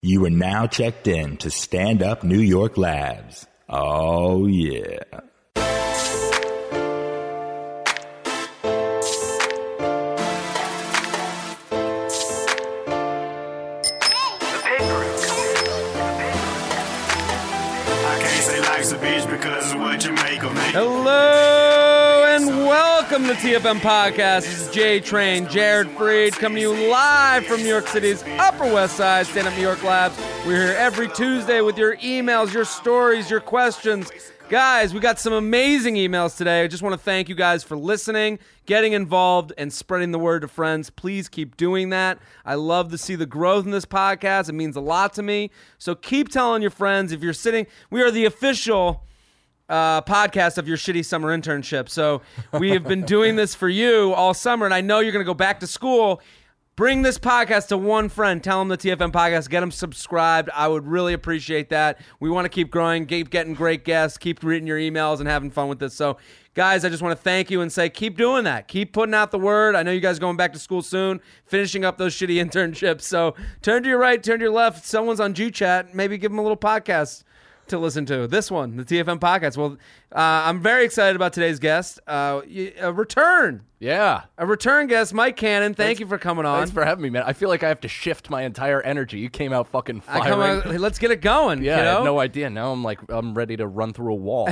You are now checked in to Stand Up New York Labs. Oh, yeah. Hello and welcome to TFM Podcast. This is J Train, Jared Freed, coming to you live from New York City's Upper West Side, Stand Up New York Labs. We're here every Tuesday with your emails, your stories, your questions. Guys, we got some amazing emails today. I just want to thank you guys for listening, getting involved, and spreading the word to friends. Please keep doing that. I love to see the growth in this podcast. It means a lot to me. So keep telling your friends. If you're sitting, we are the official podcast of your shitty summer internship. So we have been doing this for you all summer, and I know you're going to go back to school. Bring this podcast to one friend. Tell them the TFM podcast. Get them subscribed. I would really appreciate that. We want to keep growing, keep getting great guests, keep reading your emails and having fun with this. So, guys, I just want to thank you and say keep doing that. Keep putting out the word. I know you guys are going back to school soon, finishing up those shitty internships. So turn to your right, turn to your left. Someone's on G-Chat. Maybe give them a little podcast to listen to. This one, the TFM podcast. Well, I'm very excited about today's guest. A return. Yeah. A return guest, Mike Cannon. Thank you for coming on. Thanks for having me, man. I feel like I have to shift my entire energy. You came out fucking firing. Let's get it going. Yeah, you know? I had no idea. Now I'm ready to run through a wall.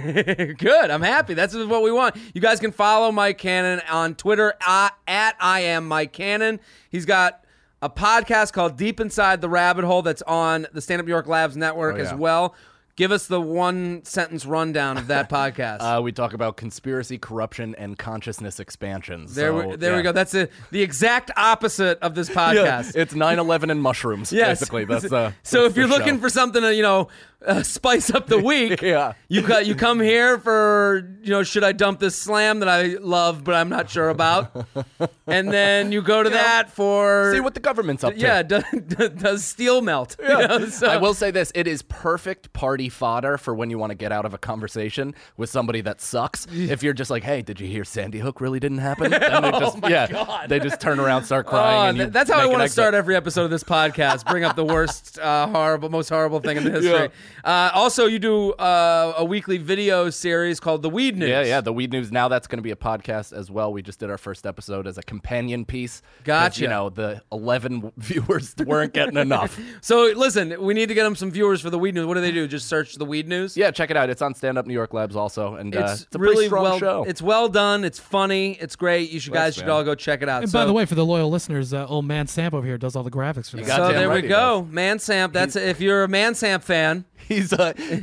Good. I'm happy. That's what we want. You guys can follow Mike Cannon on Twitter at I am Mike Cannon. He's got a podcast called Deep Inside the Rabbit Hole that's on the Stand Up New York Labs network as well. Give us the one-sentence rundown of that podcast. We talk about conspiracy, corruption, and consciousness expansion. There we go. That's the exact opposite of this podcast. Yeah, it's 9/11 and mushrooms, basically. That's so if you're looking for something to, spice up the week, you come here for, should I dump this slam that I love but I'm not sure about? And then you go to that for... See what the government's up to. Yeah, does steel melt? Yeah. I will say this. It is perfect party fodder for when you want to get out of a conversation with somebody that sucks. If you're just like, hey, did you hear Sandy Hook really didn't happen? And they just turn around, start crying. That's how I want to start every episode of this podcast. Bring up the worst, most horrible thing in the history. Yeah. Also, you do a weekly video series called The Weed News. Yeah, The Weed News. Now that's going to be a podcast as well. We just did our first episode as a companion piece. Gotcha. The 11 viewers weren't getting enough. So, listen, we need to get them some viewers for The Weed News. What do? Just search The Weed News? Yeah, check it out. It's on Stand Up New York Labs also. And it's a really pretty strong show. It's well done. It's funny. It's great. You guys should all go check it out. And by the way, for the loyal listeners, old Man Samp over here does all the graphics for that. So there we go. Man Samp. That's if you're a Man Samp fan. He's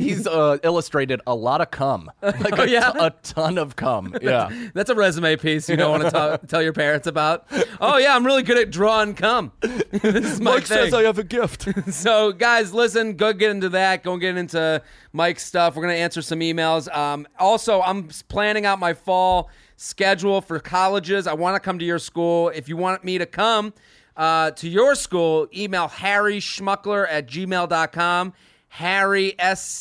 illustrated a lot of cum. A ton of cum. Yeah. That's a resume piece you don't want to tell your parents about. Oh, yeah, I'm really good at drawing cum. This is my Mike thing. says I have a gift. So, guys, listen, go get into that. Go get into Mike's stuff. We're going to answer some emails. Also, I'm planning out my fall schedule for colleges. I want to come to your school. If you want me to come to your school, email harryschmuckler@gmail.com. Harry,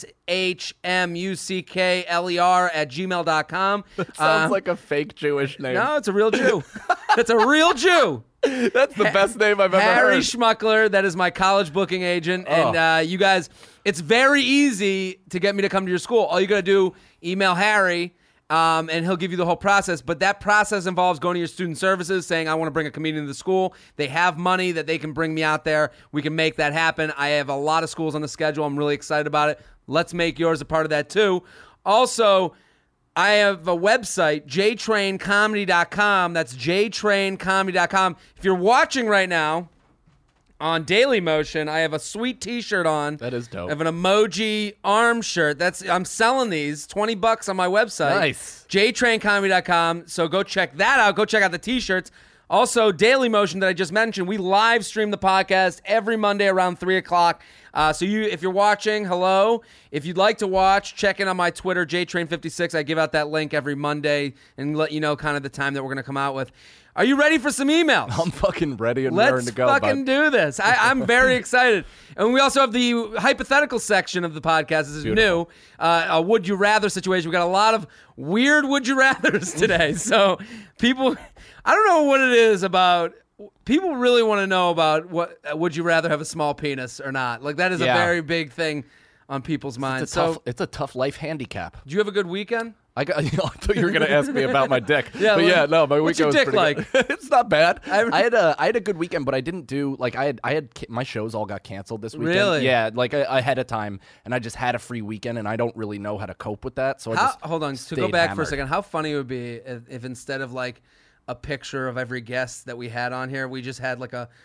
SHMUCKLER @gmail.com. That sounds like a fake Jewish name. No, it's a real Jew. It's a real Jew. That's the best name I've ever heard. Harry Schmuckler, that is my college booking agent. And you guys, it's very easy to get me to come to your school. All you got to do, email Harry, and he'll give you the whole process. But that process involves going to your student services, saying, I want to bring a comedian to the school. They have money that they can bring me out there. We can make that happen. I have a lot of schools on the schedule. I'm really excited about it. Let's make yours a part of that, too. Also, I have a website, jtraincomedy.com. That's jtraincomedy.com. If you're watching right now on Daily Motion, I have a sweet T-shirt on. That is dope. I have an emoji arm shirt. I'm selling these, $20 on my website. Nice. jtraincomedy.com. So go check that out. Go check out the T-shirts. Also, Daily Motion that I just mentioned, we live stream the podcast every Monday around 3 o'clock. So if you're watching, hello. If you'd like to watch, check in on my Twitter, JTrain56. I give out that link every Monday and let you know kind of the time that we're going to come out with. Are you ready for some emails? I'm fucking ready and raring to go. Let's fucking do this. I'm very excited. And we also have the hypothetical section of the podcast. This is new. A would you rather situation. We got a lot of weird would you rathers today. So people, I don't know what it is about people really want to know about what would you rather have a small penis or not? Like that is a very big thing on people's minds. It's a tough life handicap. Did you have a good weekend? I thought you were going to ask me about my dick. Yeah, but yeah, no, my what's weekend your was dick pretty good. It's not bad. I had a good weekend, but I didn't do like I had my shows all got canceled this weekend. Really? Yeah, like ahead of time, and I just had a free weekend, and I don't really know how to cope with that. So hold on, to go back for a second, how funny it would be if instead of like a picture of every guest that we had on here, we just had like a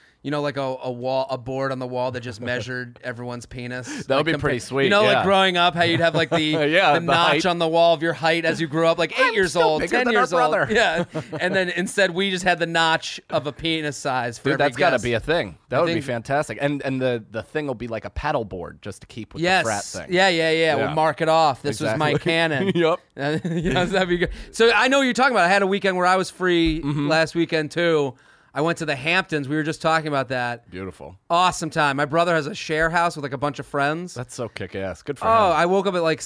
board on the wall that just measured everyone's penis. That would be pretty sweet. Like growing up, how you'd have like the, the notch height on the wall of your height as you grew up, like 8 years old, 10 years old. Yeah. And then instead we just had the notch of a penis size for Dude, every that's got to guest. be a thing. That would be fantastic. And the thing will be like a paddle board just to keep with the frat thing. Yeah. We'll mark it off. This was my canon. Yep. That'd be good. So I know what you're talking about. I had a weekend where I was free last weekend too. I went to the Hamptons. We were just talking about that. Beautiful. Awesome time. My brother has a share house with like a bunch of friends. That's so kick-ass. Good for him. I woke up at like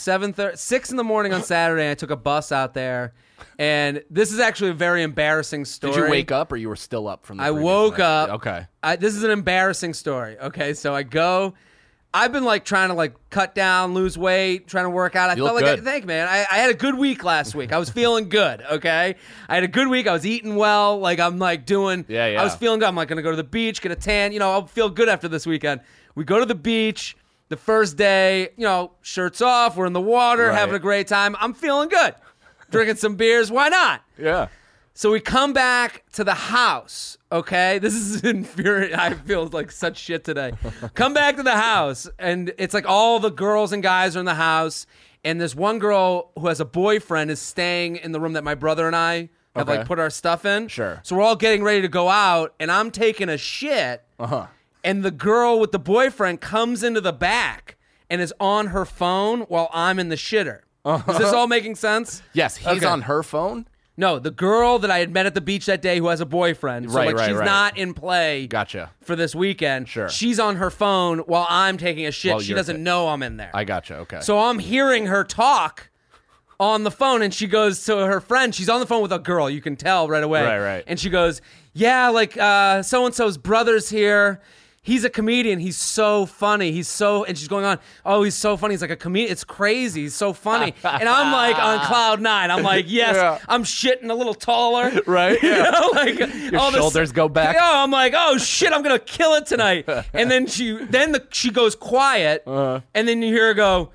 6 in the morning on Saturday, and I took a bus out there. And this is actually a very embarrassing story. Did you wake up or you were still up from the I previous woke night? up. Okay. This is an embarrassing story. Okay, so I go. I've been like trying to like cut down, lose weight, trying to work out. I felt like thank man. I had a good week last week. I was feeling good. Okay, I had a good week. I was eating well. Like I'm like doing. I was feeling good. I'm like gonna go to the beach, get a tan. I'll feel good after this weekend. We go to the beach. The first day, shirts off. We're in the water, having a great time. I'm feeling good. Drinking some beers. Why not? Yeah. So we come back to the house, okay? This is infuriating. I feel like such shit today. Come back to the house, and it's like all the girls and guys are in the house, and this one girl who has a boyfriend is staying in the room that my brother and I have like put our stuff in. Sure. So we're all getting ready to go out, and I'm taking a shit, and the girl with the boyfriend comes into the back and is on her phone while I'm in the shitter. Is this all making sense? Yes, he's on her phone? No, the girl that I had met at the beach that day who has a boyfriend. So she's not in play for this weekend. Sure. She's on her phone while I'm taking a shit. She doesn't know I'm in there. I gotcha, okay. So I'm hearing her talk on the phone, and she goes to her friend. She's on the phone with a girl. You can tell right away. Right. And she goes, yeah, like so-and-so's brother's here. He's a comedian. He's so funny. And she's going on, oh, he's so funny. He's like a comedian. It's crazy. He's so funny. And I'm like on cloud nine. I'm like, yes, I'm shitting a little taller. Right? Yeah. Like your shoulders go back. I'm like, oh shit, I'm going to kill it tonight. And then she goes quiet. And then you hear her go,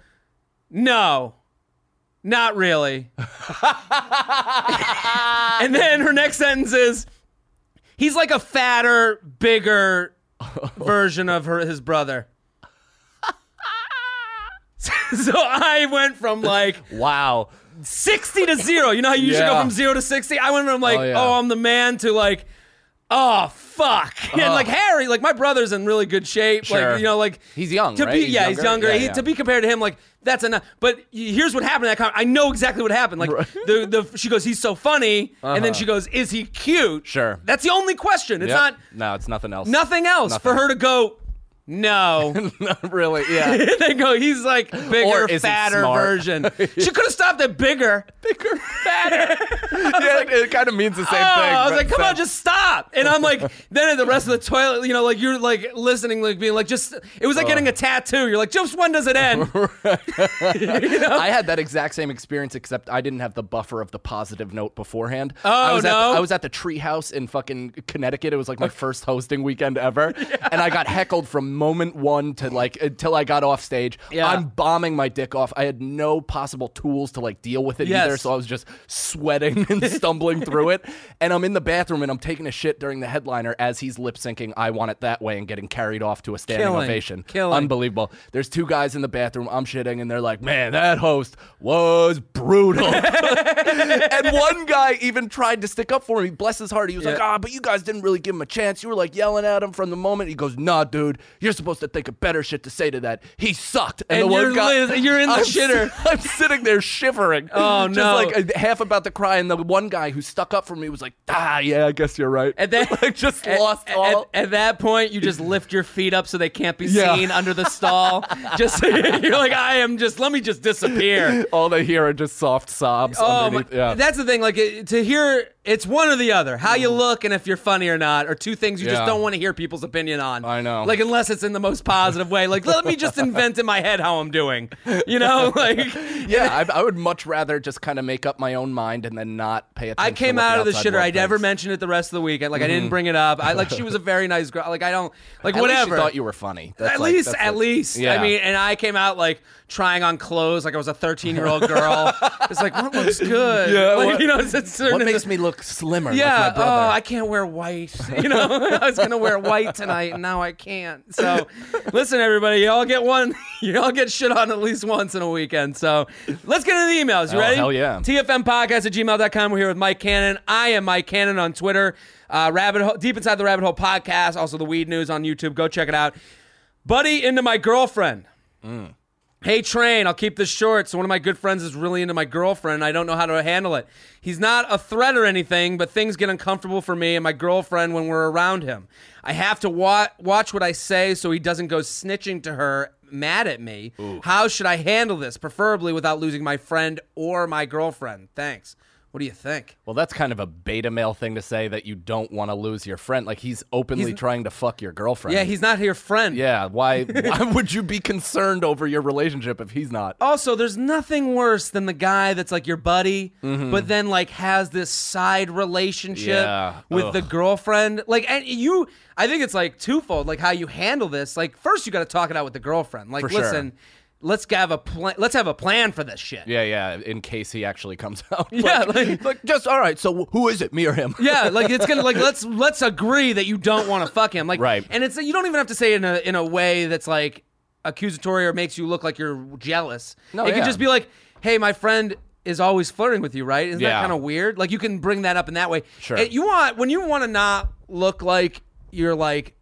no, not really. And then her next sentence is, he's like a fatter, bigger version of his brother. So I went from like 60 to 0. You know how you usually go from 0 to 60? I went from like, I'm the man to like, oh fuck. And like Harry, like my brother's in really good shape. Sure. Like, like he's young, right? He's younger. To be compared to him, like that's enough. But here's what happened. I know exactly what happened. Like she goes, he's so funny, and then she goes, is he cute? Sure. That's the only question. It's not. No, it's nothing else. Nothing else for her to go. No. Not really, yeah. They go, he's like bigger, fatter version. She could have stopped at bigger. Bigger, fatter. It kind of means the same thing. I was like, come on, just stop. And I'm like, then at the rest of the toilet, like you're like listening, like being like, just, it was like getting a tattoo. You're like, just when does it end? I had that exact same experience, except I didn't have the buffer of the positive note beforehand. I was at the Treehouse in fucking Connecticut. It was like my first hosting weekend ever. And I got heckled from moment one to like until I got off stage. I'm bombing my dick off. I had no possible tools to like deal with it either, so I was just sweating and stumbling through it. And I'm in the bathroom and I'm taking a shit during the headliner as he's lip syncing "I Want It That Way" and getting carried off to a standing ovation. Unbelievable. There's two guys in the bathroom. I'm shitting and they're like, "Man, that host was brutal." And one guy even tried to stick up for me. Bless his heart. He was like, but you guys didn't really give him a chance. You were like yelling at him from the moment. He goes, "Nah, dude, you're supposed to think of better shit to say to that. He sucked." And the one guy, you're in the shitter. I'm sitting there shivering. Oh, no. Just like half about to cry. And the one guy who stuck up for me was like, yeah, I guess you're right. And then like just lost all. At that point, you just lift your feet up so they can't be seen under the stall. Just you're like, let me just disappear. All they hear are just soft sobs underneath. That's the thing. Like to hear It's one or the other. How you look and if you're funny or not are two things you just don't want to hear people's opinion on. I know. Like, unless it's in the most positive way. Like, let me just invent in my head how I'm doing. You know? Like, yeah, I would much rather just kind of make up my own mind and then not pay attention. I came to what out of the outside shitter. world I never thinks. mentioned it the rest of the weekend. Like, I didn't bring it up. She was a very nice girl. Like, I don't, like, At whatever. least she thought you were funny. That's At least. Yeah. I mean, and I came out, like, trying on clothes like I was a 13-year-old girl. It's like, what looks good? Yeah, like, what- you know, it's What makes me look slimmer? yeah, like my brother. I can't wear white. You know, I was gonna wear white tonight, and now I can't. So, listen, everybody, y'all get shit on at least once in a weekend. So, let's get into the emails. You ready? Hell yeah. TFMpodcast@gmail.com. We're here with Mike Cannon. I am Mike Cannon on Twitter. Rabbit Hole, Deep Inside the Rabbit Hole podcast. Also, the Weed News on YouTube. Go check it out. Buddy into my girlfriend. Hey, Train, I'll keep this short. So one of my good friends is really into my girlfriend, and I don't know how to handle it. He's not a threat or anything, but things get uncomfortable for me and my girlfriend when we're around him. I have to watch what I say so he doesn't go snitching to her, mad at me. Ooh. How should I handle this, preferably without losing my friend or my girlfriend? Thanks. What do you think? Well, that's kind of a beta male thing to say, that you don't want to lose your friend. Like, he's openly trying to fuck your girlfriend. Yeah, he's not your friend. Yeah, why would you be concerned over your relationship if he's not? Also, there's nothing worse than the guy that's like your buddy, but then like has this side relationship with the girlfriend. Like, and I think it's like twofold, like how you handle this. Like, first you got to talk it out with the girlfriend. Like, For listen. sure. Let's have a plan. Let's have a plan for this shit. Yeah, in case he actually comes out. Yeah, like just all right. So who is it, me or him? Yeah, like it's gonna like let's agree that you don't want to fuck him. Like, right. And it's you don't even have to say it in a way that's like accusatory or makes you look like you're jealous. No, it could yeah. just be like, hey, my friend is always flirting with you, right? Isn't that Yeah. kind of weird? Like, you can bring that up in that way. Sure. And when you want to not look like you're like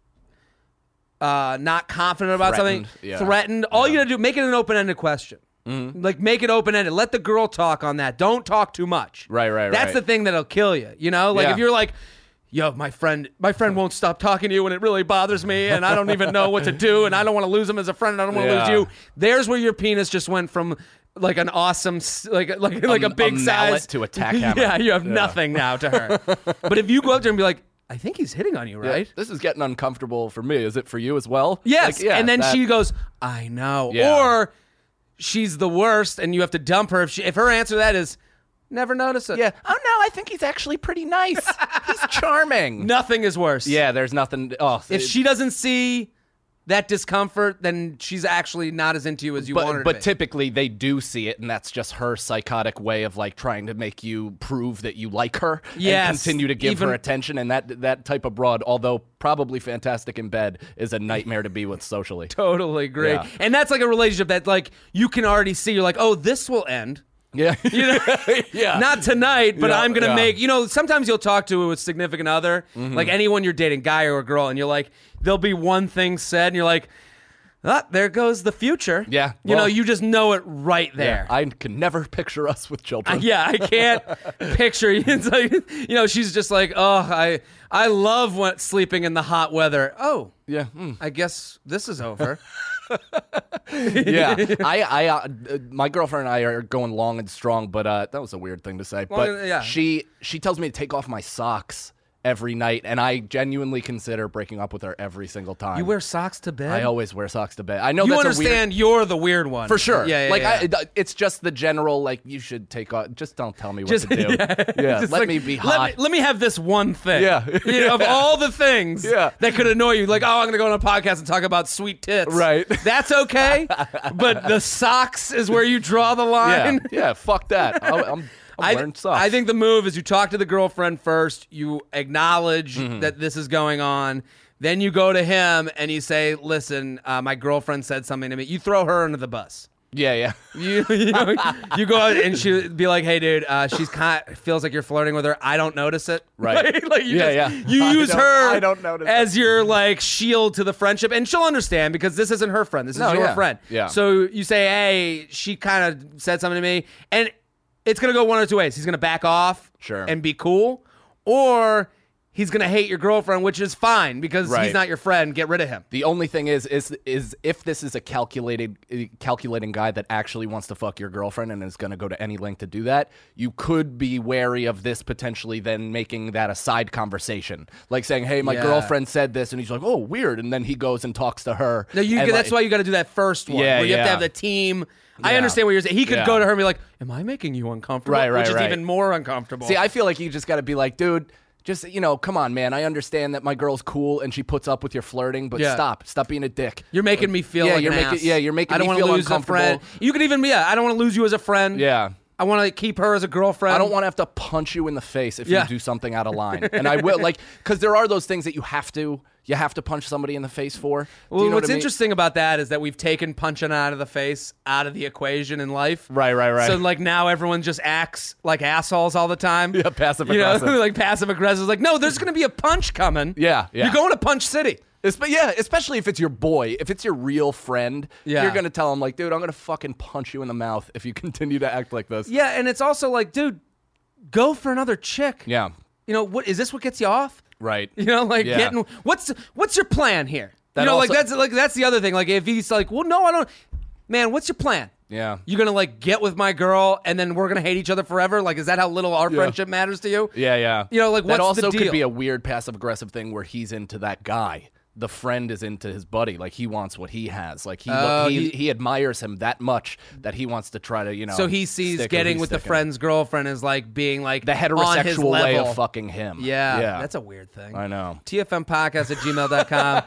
not confident about Threatened, something, yeah. threatened. All you gotta do, make it an open-ended question. Like, make it open-ended. Let the girl talk on that. Don't talk too much. Right. That's the thing that'll kill you. You know, like Yeah. if you're like, yo, my friend won't stop talking to you, and it really bothers me, and I don't even know what to do, and I don't want to lose him as a friend, and I don't want to lose Yeah. you. There's where your penis just went from like an awesome, like a big a size mallet to a tack hammer. Yeah, you have nothing now to her. But if you go up to her and be like, I think he's hitting on you, right? Yeah, this is getting uncomfortable for me. Is it for you as well? Yes. Like, yeah, and then that- she goes, I know. Yeah. Or she's the worst and you have to dump her. If her answer to that is, never notice it. Yeah. Oh no, I think he's actually pretty nice. He's charming. Nothing is worse. Yeah, there's nothing. Oh, If she doesn't see that discomfort, then she's actually not as into you as you want her to but be. typically they do see it, and that's just her psychotic way of like trying to make you prove that you like her Yes. and continue to give Even- her attention. And that type of broad, although probably fantastic in bed, is a nightmare to be with socially. Totally agree. Yeah. And that's like a relationship that like you can already see. You're like, oh, this will end. Yeah, You know, yeah. not tonight, but Yeah, I'm gonna yeah. make. You know, sometimes you'll talk to a significant other, like anyone you're dating, guy or a girl, and you're like, there'll be one thing said, and you're like, ah, there goes the future. Yeah, you know, well- you just know it right there. I can never picture us with children. Yeah, I can't picture. It's like, you know, she's just like, oh, I love sleeping in the hot weather. Oh, Yeah. I guess this is over. Yeah, my girlfriend and I are going long and strong, but that was a weird thing to say. But yeah. she tells me to take off my socks every night, and I genuinely consider breaking up with her every single time. You wear socks to bed? I always wear socks to bed. I know You that's understand you're the weird one. for sure. Yeah, like yeah. it's just the general like you should take off. Just don't tell me what Just- to do. Yeah, Just let like, me be hot. Let me have this one thing. Yeah. You know, of all the things Yeah. that could annoy you, like, oh, I'm going to go on a podcast and talk about sweet tits. Right. That's okay. But the socks is where you draw the yeah, line. yeah. Fuck that. I'm wearing socks. I think the move is you talk to the girlfriend first, you acknowledge that this is going on, then you go to him and you say, listen, my girlfriend said something to me. You throw her under the bus. Yeah. You know, you go out and she'd be like, hey, dude, she's feels like you're flirting with her. I don't notice it. Right. Like you Yeah, just, yeah. You use her I don't notice as your like shield to the friendship. And she'll understand because this isn't her friend. This is No, your yeah. friend. Yeah. So you say, hey, she kind of said something to me. And it's going to go one or two ways. He's going to back off Sure. and be cool. Or he's going to hate your girlfriend, which is fine because he's not your friend. Get rid of him. The only thing is if this is a calculating guy that actually wants to fuck your girlfriend and is going to go to any length to do that, you could be wary of this potentially then making that a side conversation. Like saying, hey, my girlfriend said this, and he's like, oh, weird. And then he goes and talks to her. No, that's why you got to do that first one. Yeah, where you have to have the team. I understand what you're saying. He could go to her and be like, am I making you uncomfortable? Which is even more uncomfortable. See, I feel like you just got to be like, dude, just, come on, man. I understand that my girl's cool and she puts up with your flirting, but stop being a dick. You're making me feel like an ass. You're making me feel uncomfortable. I don't want to lose a friend. You could even be, I don't want to lose you as a friend. Yeah. I want to keep her as a girlfriend. I don't want to have to punch you in the face if you do something out of line. And I will, because there are those things that you have to punch somebody in the face for. Well, what's interesting about that is that we've taken punching out of the face out of the equation in life. Right. So now everyone just acts like assholes all the time. Yeah, passive aggressive. Like passive aggressive. Like, no, there's going to be a punch coming. Yeah. You're going to Punch City. Especially if it's your boy. If it's your real friend, you're going to tell him, like, dude, I'm going to fucking punch you in the mouth if you continue to act like this. Yeah, and it's also like, dude, go for another chick. Yeah. What is this what gets you off? Right. Getting what's your plan here? That's the other thing. Like if he's like, well, no, I don't. Man, what's your plan? Yeah. You're gonna get with my girl and then we're gonna hate each other forever? Like, is that how little our friendship matters to you? Yeah. What's that also the deal? could be a weird passive aggressive thing where he's into that guy. The friend is into his buddy. Like, he wants what he has. Like, he admires him that much that he wants to try to, So he sees getting with the friend's girlfriend as like being like the heterosexual way of fucking him. Yeah. That's a weird thing. I know. TFMpodcast@gmail.com.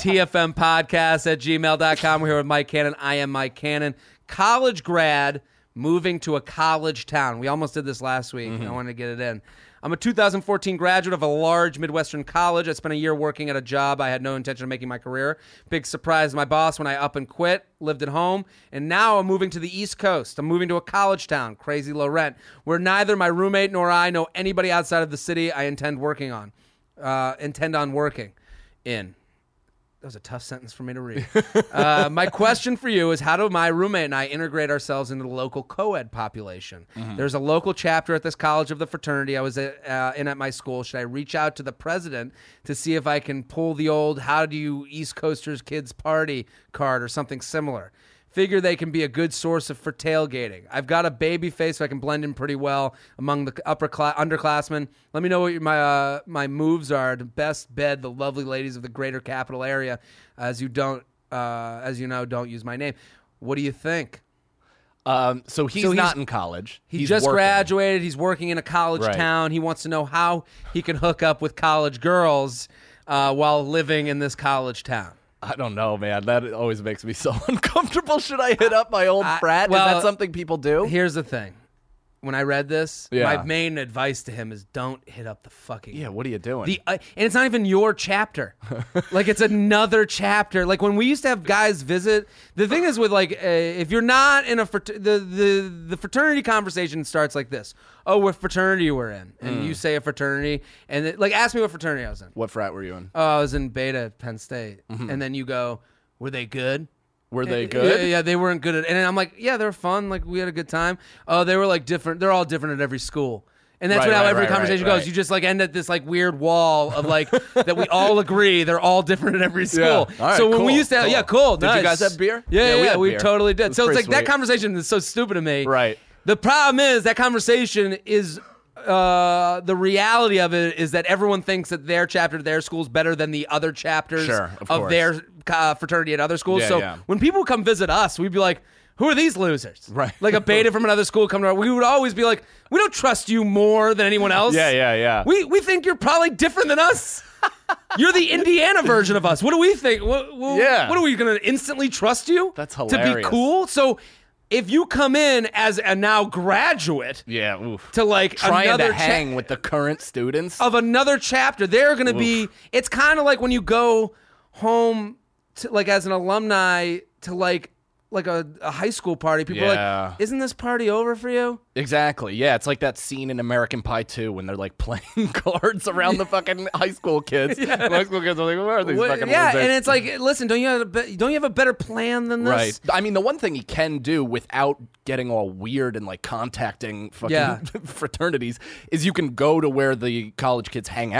TFMpodcast@gmail.com. We're here with Mike Cannon. I am Mike Cannon. College grad moving to a college town. We almost did this last week. I wanted to get it in. I'm a 2014 graduate of a large Midwestern college. I spent a year working at a job I had no intention of making my career. Big surprise to my boss when I up and quit, lived at home, and now I'm moving to the East Coast. I'm moving to a college town, crazy low rent, where neither my roommate nor I know anybody outside of the city I intend on working in. That was a tough sentence for me to read. My question for you is, how do my roommate and I integrate ourselves into the local co-ed population? There's a local chapter at this college of the fraternity I was in at my school. Should I reach out to the president to see if I can pull the old "How do you East Coasters kids party" card or something similar? Figure they can be a good source for tailgating. I've got a baby face, so I can blend in pretty well among the underclassmen. Let me know what my moves are to best bed the lovely ladies of the greater capital area, as you know, don't use my name. What do you think? So he's not in college. He's just working. graduated. He's working in a college town. He wants to know how he can hook up with college girls while living in this college town. I don't know, man. That always makes me so uncomfortable. Should I hit up my old frat? Is that something people do? Here's the thing. When I read this, my main advice to him is don't hit up the fucking... Yeah, what are you doing? And it's not even your chapter. Like, it's another chapter. Like, when we used to have guys visit... The thing is with, like, if you're not in a... The fraternity conversation starts like this. Oh, what fraternity you were in. And you say a fraternity. And, ask me what fraternity I was in. What frat were you in? Oh, I was in Beta at Penn State. And then you go, were they good? Were they good? Yeah, they weren't good at it. And I'm like, yeah, they were fun. Like, we had a good time. Oh, they were like different. They're all different at every school. And that's how every conversation goes. You just like end at this like weird wall of like that we all agree they're all different at every school. Yeah. All right, so when we used to have, cool. Did nice. you guys have beer? Yeah, we beer. totally did. So it's like sweet. that conversation is so stupid to me. Right. The problem is that conversation is the reality of it is that everyone thinks that their chapter at their school is better than the other chapters of their fraternity at other schools. When people come visit us, we'd be like, who are these losers? Right. Like a beta from another school come to our, we would always be like, we don't trust you more than anyone else. Yeah. We think you're probably different than us. You're the Indiana version of us. What do we think? What are we going to instantly trust you? That's hilarious. To be cool? So if you come in as a now graduate, to like trying to hang with the current students of another chapter, they're going to be. It's kind of like when you go home, to, like as an alumni, to like a high school party. People are like, "Isn't this party over for you?" Exactly. Yeah, it's like that scene in American Pie 2 when they're like playing cards around the fucking high school kids. And high school kids are like, "Where are these fucking losers?" And it's like, listen, don't you have a better plan than this? Right. I mean, the one thing he can do without getting all weird and like contacting fucking fraternities is you can go to where the college kids hang out,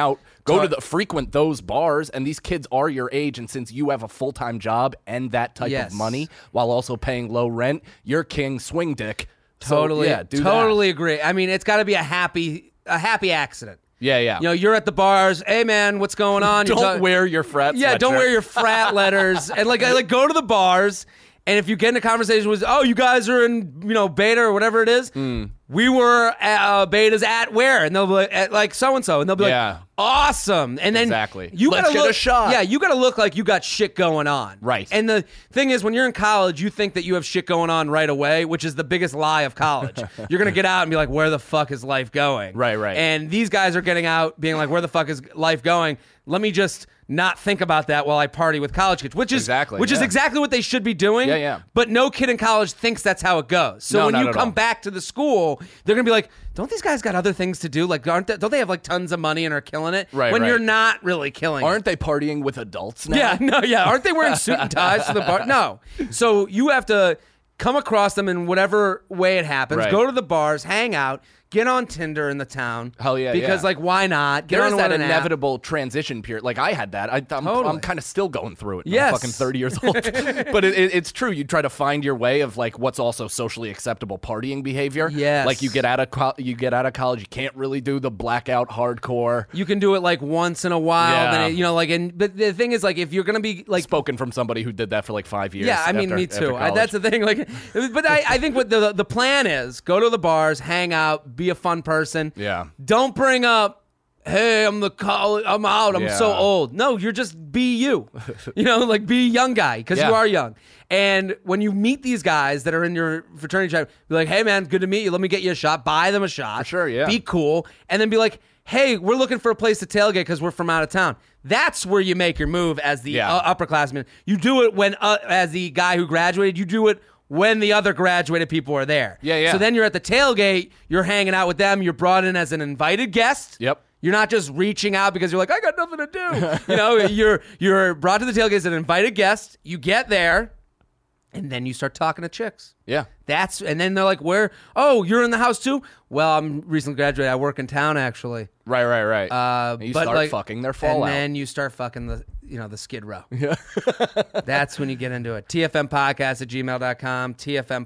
frequent those bars, and these kids are your age, and since you have a full-time job and that type of money while also paying low rent, you're king swing dick. Totally, so, yeah, totally agree. I mean, it's got to be a happy accident. Yeah. You know, you're at the bars. Hey, man, what's going on? Don't wear your frat. Yeah, sweatshirt. don't wear your frat letters. And like go to the bars. And if you get in a conversation with, oh, you guys are in, Beta or whatever it is, we were Betas at where? And they'll be like so and so, and they'll be like, awesome. And then exactly. Let's get a shot. Yeah, you got to look like you got shit going on. Right. And the thing is, when you're in college, you think that you have shit going on right away, which is the biggest lie of college. You're gonna get out and be like, where the fuck is life going? Right. And these guys are getting out, being like, where the fuck is life going? Let me just not think about that while I party with college kids, which is exactly what they should be doing. Yeah. But no kid in college thinks that's how it goes. So when you come back to the school, they're gonna be like, don't these guys got other things to do? Like, don't they have like tons of money and are killing it? Right. When you're not really killing Aren't they partying with adults now? Yeah. Aren't they wearing suit and ties to the bar? No. So you have to come across them in whatever way it happens. Right. Go to the bars, hang out. Get on Tinder in the town. Hell yeah. Because, like, why not? There is that inevitable transition period. Like, I had that. I'm kind of still going through it. Yes. I'm fucking 30 years old. But it's true. You try to find your way of, like, what's also socially acceptable partying behavior. Yes. Like, you get out of college, you can't really do the blackout hardcore. You can do it, like, once in a while. Yeah. Then but the thing is, like, if you're going to be, like... Spoken from somebody who did that for, like, 5 years. Yeah, I mean, me too. That's the thing. Like, but I think what the plan is, go to the bars, hang out, be a fun person. Yeah. Don't bring up, hey, I'm out. I'm so old. No, you're just be you. Like be a young guy because you are young. And when you meet these guys that are in your fraternity chat, be like, hey, man, good to meet you. Let me get you a shot. Buy them a shot. For sure, yeah. Be cool. And then be like, hey, we're looking for a place to tailgate because we're from out of town. That's where you make your move as the upperclassman. You do it when, as the guy who graduated, you do it when the other graduated people are there. Yeah. So then you're at the tailgate, you're hanging out with them, you're brought in as an invited guest. Yep. You're not just reaching out because you're like, I got nothing to do. You're brought to the tailgate as an invited guest. You get there, and then you start talking to chicks. Yeah. And then they're like, where? Oh, you're in the house too? Well, I'm recently graduated. I work in town, actually. Right. You start fucking their fallout. And then you start fucking the Skid Row. Yeah. That's when you get into it. TFMpodcast@gmail.com.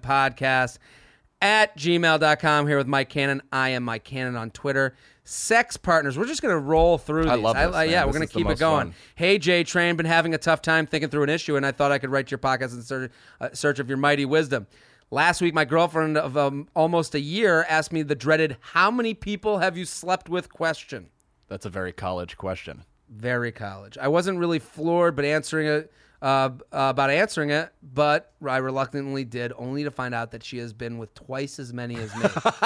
TFMpodcast@gmail.com. Here with Mike Cannon. I am Mike Cannon on Twitter. Sex partners. We're just going to roll through these. I love this, man. Yeah, we're This going is to keep the it most going. fun. Hey, J Train, been having a tough time thinking through an issue, and I thought I could write your podcast in search of your mighty wisdom. Last week, my girlfriend of almost a year asked me the dreaded, how many people have you slept with question. That's a very college question. Very college. I wasn't really floored about answering it, but I reluctantly did, only to find out that she has been with twice as many as me.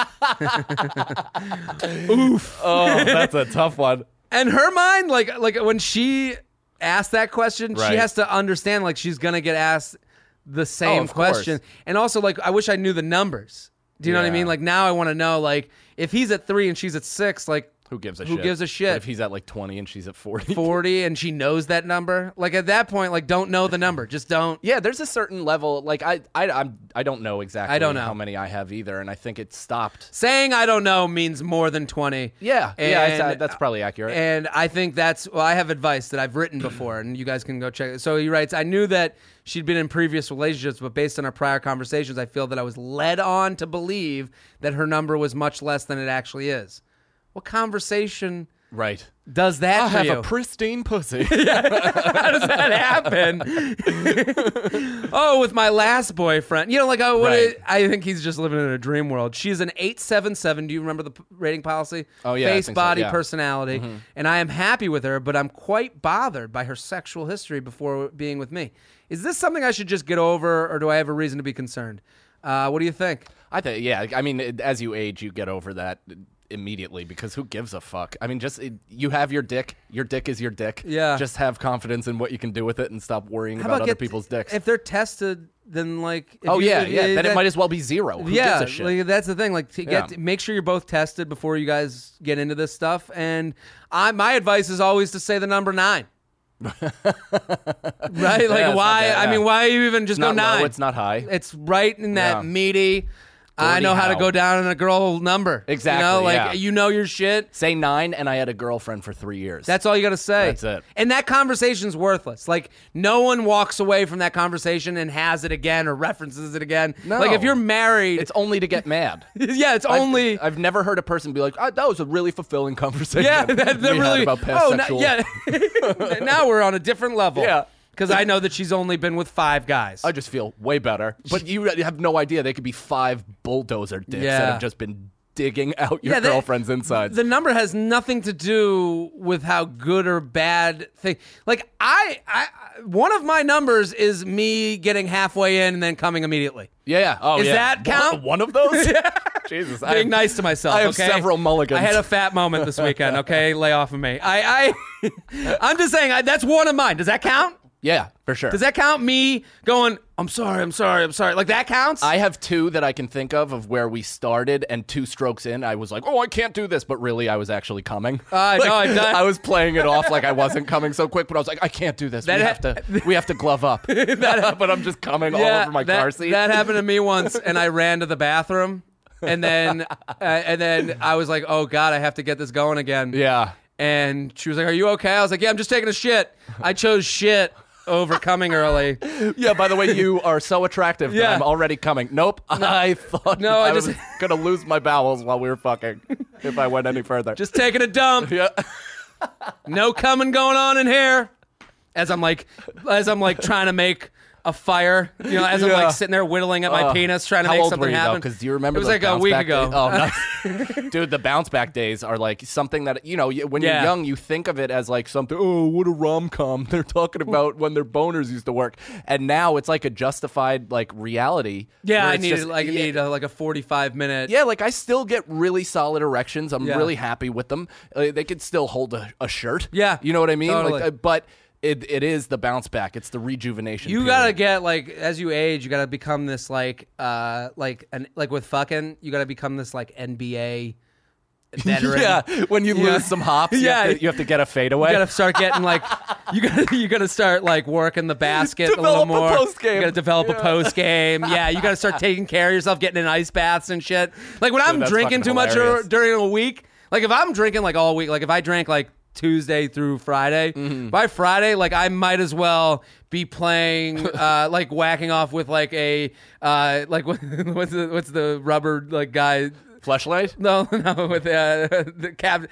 Oof. Oh, that's a tough one. And her mind, like when she asked that question, Right. she has to understand, like, she's gonna get asked the same of course. question. And also, like, I wish I knew the numbers. Do you know what I Yeah. mean? Like, now I want to know, like, if he's at 3 and she's at 6, like, Who gives a Who shit? gives a shit? But if he's at like 20 and she's at 40. 40 and she knows that number, like, at that point, like, don't know the number. Just don't. Yeah, there's a certain level. Like I don't know exactly I don't know how many I have either, and I think it stopped. Saying I don't know means more than 20. Yeah, that's probably accurate. And I think I have advice that I've written before, and you guys can go check it. So he writes, I knew that she'd been in previous relationships, but based on our prior conversations, I feel that I was led on to believe that her number was much less than it actually is. What conversation Right. does that I for have you? a pristine pussy. How does that happen? With my last boyfriend. Right. I think he's just living in a dream world. She's an 877. Do you remember the rating policy? Oh, yeah, I Face, think so, body, yeah. personality. And I am happy with her, but I'm quite bothered by her sexual history before being with me. Is this something I should just get over, or do I have a reason to be concerned? What do you think? I think, yeah. I mean, as you age, you get over that immediately because who gives a fuck? I mean, you have your dick. Your dick is your dick. Yeah. Just have confidence in what you can do with it and stop worrying How about other get- people's dicks. If they're tested, then like... Then it might as well be zero. Who gives a shit? Like, that's the thing. Like, make sure you're both tested before you guys get into this stuff. And my advice is always to say the number 9. Right? Like, it's why? not bad, I mean, yeah. why you even just Not go 9? low, it's not high. It's right in that Yeah. meaty. I know how to go down in a girl number. Exactly, You know, like yeah. you know your shit. Say 9, and I had a girlfriend for 3 years. That's all you got to say. That's it. And that conversation's worthless. Like, no one walks away from that conversation and has it again or references it again. No. Like, if you're married... It's only to get mad. yeah, it's only... I've never heard a person be like, that was a really fulfilling conversation. yeah, that we had really... about pansexual. yeah. Now we're on a different level. Yeah. Because I know that she's only been with 5 guys. I just feel way better. But you have no idea. They could be 5 bulldozer dicks Yeah. that have just been digging out your girlfriend's insides. The number has nothing to do with how good or bad thing. Like I one of my numbers is me getting halfway in and then coming immediately. yeah. Oh, Is yeah. that count? One of those? Jesus. Being nice to myself. I have okay? several mulligans. I had a fat moment this weekend. Okay, lay off of me. I'm just saying that's one of mine. Does that count? Yeah, for sure. Does that count? Me going, I'm sorry. Like that counts? I have 2 that I can think of where we started, and 2 strokes in, I was like, I can't do this. But really, I was actually coming. No, I've done. I was playing it off like I wasn't coming so quick, but I was like, I can't do this. We have to glove up. But I'm just coming all over my car seat. That happened to me once, and I ran to the bathroom, and then I was like, oh God, I have to get this going again. Yeah. And she was like, are you okay? I was like, yeah, I'm just taking a shit. I chose shit over coming early. Yeah, by the way, you are so attractive that Yeah. I'm already coming. Nope. I thought I was going to lose my bowels while we were fucking if I went any further. Just taking a dump. yeah. No coming going on in here. As I'm like trying to make a fire, you know, as I'm like sitting there whittling at my penis trying to How make old something were you, happen. Because do you remember it was those like a bounce week back ago. days? Oh, nice. Dude, the bounce back days are like something that, you know, when you're Yeah. young, you think of it as like something, what a rom-com. They're talking about when their boners used to work. And now it's like a justified like reality. Yeah, where I it's need just- like a 45-minute. Yeah, like I still get really solid erections. I'm Yeah. really happy with them. They could still hold a shirt. Yeah, You know what I mean? totally. Like, but it is the bounce back. It's the rejuvenation. You period. gotta get like as you age, you gotta become this like with fucking, you gotta become this like NBA veteran. Yeah, when you Yeah. lose some hops, Yeah. you have to get a fadeaway. You gotta start getting like you gotta start like working the basket a little Develop a more. post-game. You gotta develop a post game. Yeah, you gotta start taking care of yourself, getting in ice baths and shit. Like when I'm that's drinking fucking too much hilarious. during a week, like if I'm drinking like all week, like if I drank like Tuesday through Friday, by Friday, like I might as well be playing like whacking off with like a like what's the rubber like guy. Fleshlight? No, with the cap,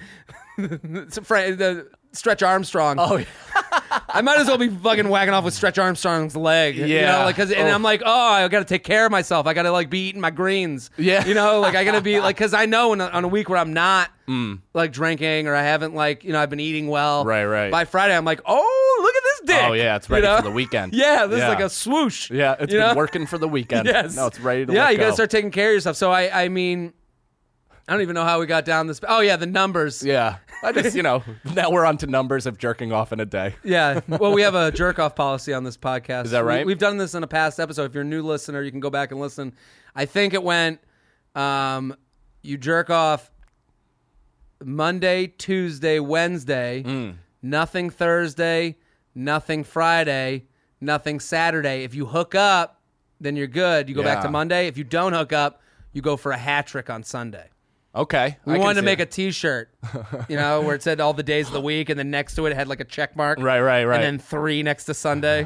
the Stretch Armstrong. Oh, yeah. I might as well be fucking whacking off with Stretch Armstrong's leg. You Yeah. know, like, and I'm like, I got to take care of myself. I got to like be eating my greens. Yeah. You know, like I got to be like, because I know on a week where I'm not like drinking or I haven't like, you know, I've been eating well. Right. By Friday, I'm like, oh, look at this dick. Oh, yeah, it's ready for the weekend. Yeah, this is like a swoosh. Yeah, it's you been know? working for the weekend. Yes. No, it's ready to Yeah, let you go. got to start taking care of yourself. So I mean, I don't even know how we got down this. Oh yeah, the numbers. Yeah. I just, now we're on to numbers of jerking off in a day. Yeah. Well, we have a jerk off policy on this podcast. Is that right? We've done this in a past episode. If you're a new listener, you can go back and listen. I think it went you jerk off Monday, Tuesday, Wednesday, nothing Thursday, nothing Friday, nothing Saturday. If you hook up, then you're good. You go back Yeah. to Monday. If you don't hook up, you go for a hat trick on Sunday. Okay. We wanted to make a T-shirt, where it said all the days of the week, and then next to it had like a check mark. Right. And then 3 next to Sunday.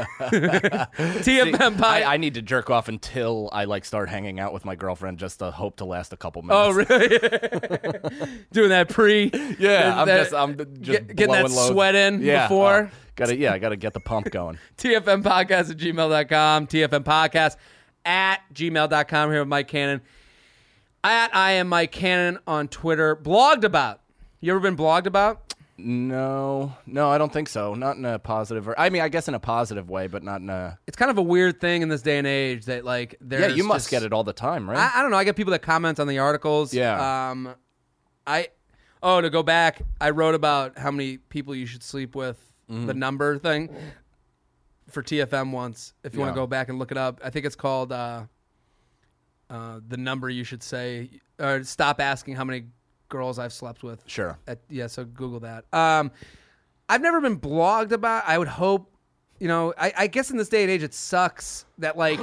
TFM pie. I need to jerk off until I like start hanging out with my girlfriend just to hope to last a couple minutes. Oh, really? Doing that pre? Yeah, I'm that- just getting that blowing loads. sweat in before. I gotta get the pump going. TFM podcast at gmail.com. TFM podcast at gmail.com. Here with Mike Cannon. At I am Mike Cannon on Twitter. Blogged about. You ever been blogged about? No, I don't think so. Not in a positive, I mean, I guess in a positive way, but not in a. It's kind of a weird thing in this day and age that like there's Yeah, you must just- get it all the time, right? I don't know. I get people that comment on the articles. Yeah. To go back, I wrote about how many people you should sleep with, the number thing, for TFM once. If you want to go back and look it up, I think it's called the number you should say, or stop asking how many girls I've slept with. Sure. So Google that. I've never been blogged about. I would hope, I guess in this day and age, it sucks that like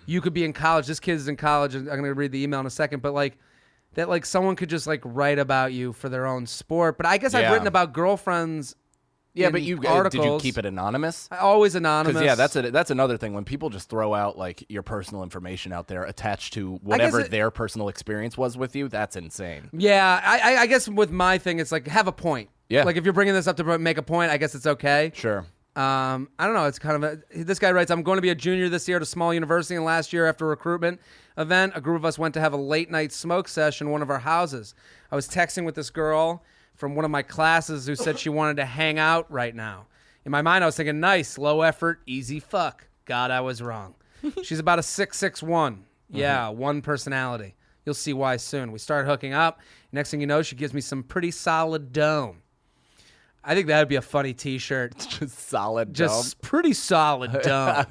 you could be in college. This kid is in college, and I'm going to read the email in a second, but like that, like someone could just like write about you for their own sport. But I guess I've written about girlfriends. Yeah, in but you articles. did you keep it anonymous? Always anonymous. Because that's another thing when people just throw out like your personal information out there attached to whatever their personal experience was with you. That's insane. Yeah, I guess with my thing, it's like have a point. Yeah, like if you're bringing this up to make a point, I guess it's okay. Sure. I don't know. It's kind of this guy writes, I'm going to be a junior this year at a small university, and last year after a recruitment event, a group of us went to have a late night smoke session in one of our houses. I was texting with this girl from one of my classes who said she wanted to hang out right now. In my mind, I was thinking, nice, low effort, easy fuck. God, I was wrong. She's about a 6'6". Yeah, one personality. You'll see why soon. We start hooking up. Next thing you know, she gives me some pretty solid dome. I think that would be a funny T-shirt. Just solid Just pretty solid dome.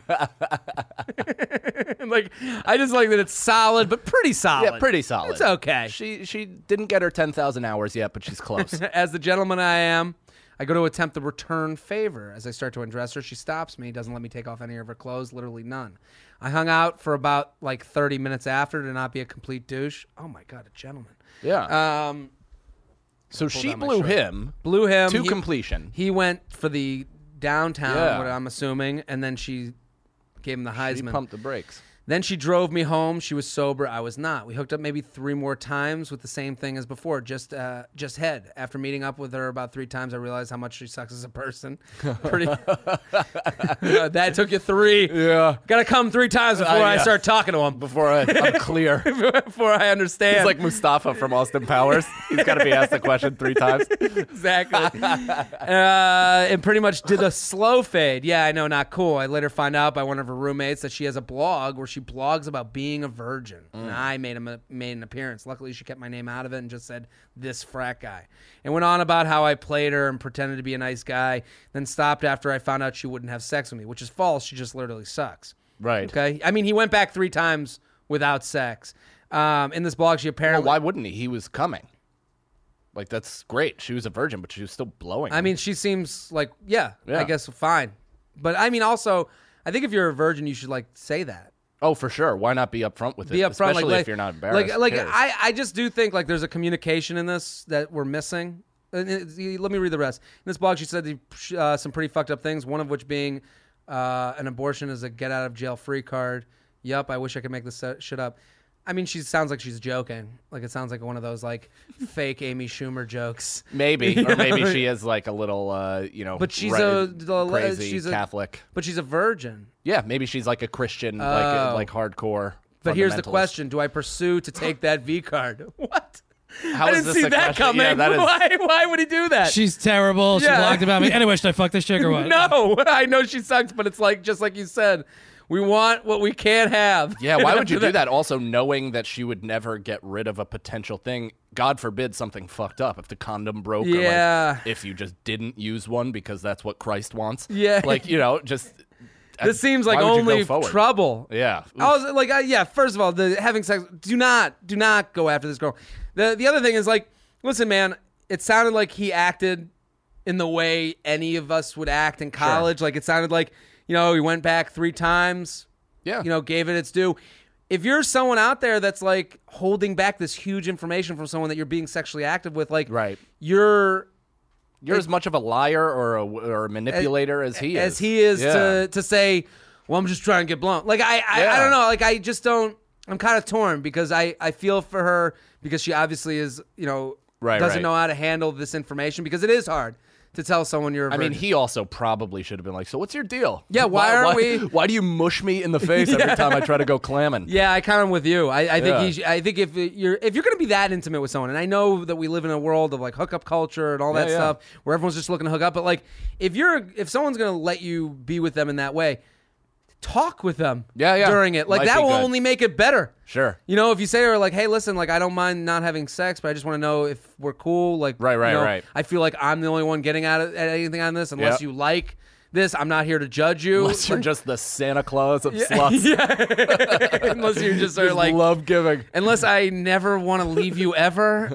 Like, I just like that it's solid, but pretty solid. Yeah, pretty solid. It's okay. She didn't get her 10,000 hours yet, but she's close. As the gentleman I am, I go to attempt the return favor. As I start to undress her, she stops me, doesn't let me take off any of her clothes, literally none. I hung out for about like 30 minutes after to not be a complete douche. Oh my God, a gentleman. Yeah. So she blew him to completion. He went for the downtown, what I'm assuming, and then she gave him the Heisman. She pumped the brakes. Then she drove me home. She was sober. I was not. We hooked up maybe 3 more times with the same thing as before, just head. After meeting up with her about 3 times, I realized how much she sucks as a person. Pretty. That took you 3. Yeah. Got to come 3 times before I start talking to him. Before I'm clear. Before I understand. He's like Mustafa from Austin Powers. He's got to be asked the question 3 times. Exactly. And pretty much did a slow fade. Yeah, I know, not cool. I later find out by one of her roommates that she has a blog where she blogs about being a virgin. And I made an appearance. Luckily, she kept my name out of it and just said, this frat guy. And went on about how I played her and pretended to be a nice guy, then stopped after I found out she wouldn't have sex with me, which is false. She just literally sucks. Right. Okay? I mean, he went back 3 times without sex. In this blog, she apparently... Well, why wouldn't he? He was coming. Like, that's great. She was a virgin, but she was still blowing him. I mean, she seems like, I guess fine. But, I mean, also, I think if you're a virgin, you should, like, say that. Oh, for sure. Why not be upfront with it? Be upfront, especially if you're not embarrassed. I just do think like there's a communication in this that we're missing. Let me read the rest. In this blog, she said some pretty fucked up things. One of which being an abortion is a get out of jail free card. Yup, I wish I could make this shit up. I mean, she sounds like she's joking. Like it sounds like one of those like fake Amy Schumer jokes. Maybe, or maybe she is like a little, But she's crazy Catholic. But she's a virgin. Yeah, maybe she's like a Christian, like hardcore. But here's the question: do I pursue to take that V card? What? How I is didn't this see a that question? coming. Yeah, that is... Why would he do that? She's terrible. She blogged about me. Anyway, should I fuck this chick or what? No, I know she sucks, but it's like just like you said. We want what we can't have. Yeah, why would you do that? Also, knowing that she would never get rid of a potential thing. God forbid something fucked up. If the condom broke, or like, if you just didn't use one because that's what Christ wants. Yeah. Like, just... This seems like only trouble. Yeah. I was like, first of all, having sex, do not go after this girl. The other thing is like, listen, man, it sounded like he acted in the way any of us would act in college. Sure. Like it sounded like, he went back 3 times. Yeah. Gave it its due. If you're someone out there that's like holding back this huge information from someone that you're being sexually active with, like you're as much of a liar or a manipulator as he is. As he is to say, well, I'm just trying to get blown. Like I don't know. Like I just don't. I'm kind of torn because I feel for her because she obviously is doesn't know how to handle this information because it is hard to tell someone you're a virgin. I mean, he also probably should have been like, so what's your deal? Yeah, why why do you mush me in the face every time I try to go clamming? Yeah, I kind of with you. I think if you're going to be that intimate with someone, and I know that we live in a world of like hookup culture and all that stuff where everyone's just looking to hook up, but like if someone's going to let you be with them in that way, talk with them during it. Like that will only make it better. Sure. If you say to her like, hey, listen, like I don't mind not having sex, but I just want to know if we're cool. Like, right. I feel like I'm the only one getting at anything on this unless you like this. I'm not here to judge you. Unless you're just the Santa Claus of sluts. Yeah. Unless you're just like love giving. Unless I never want to leave you ever.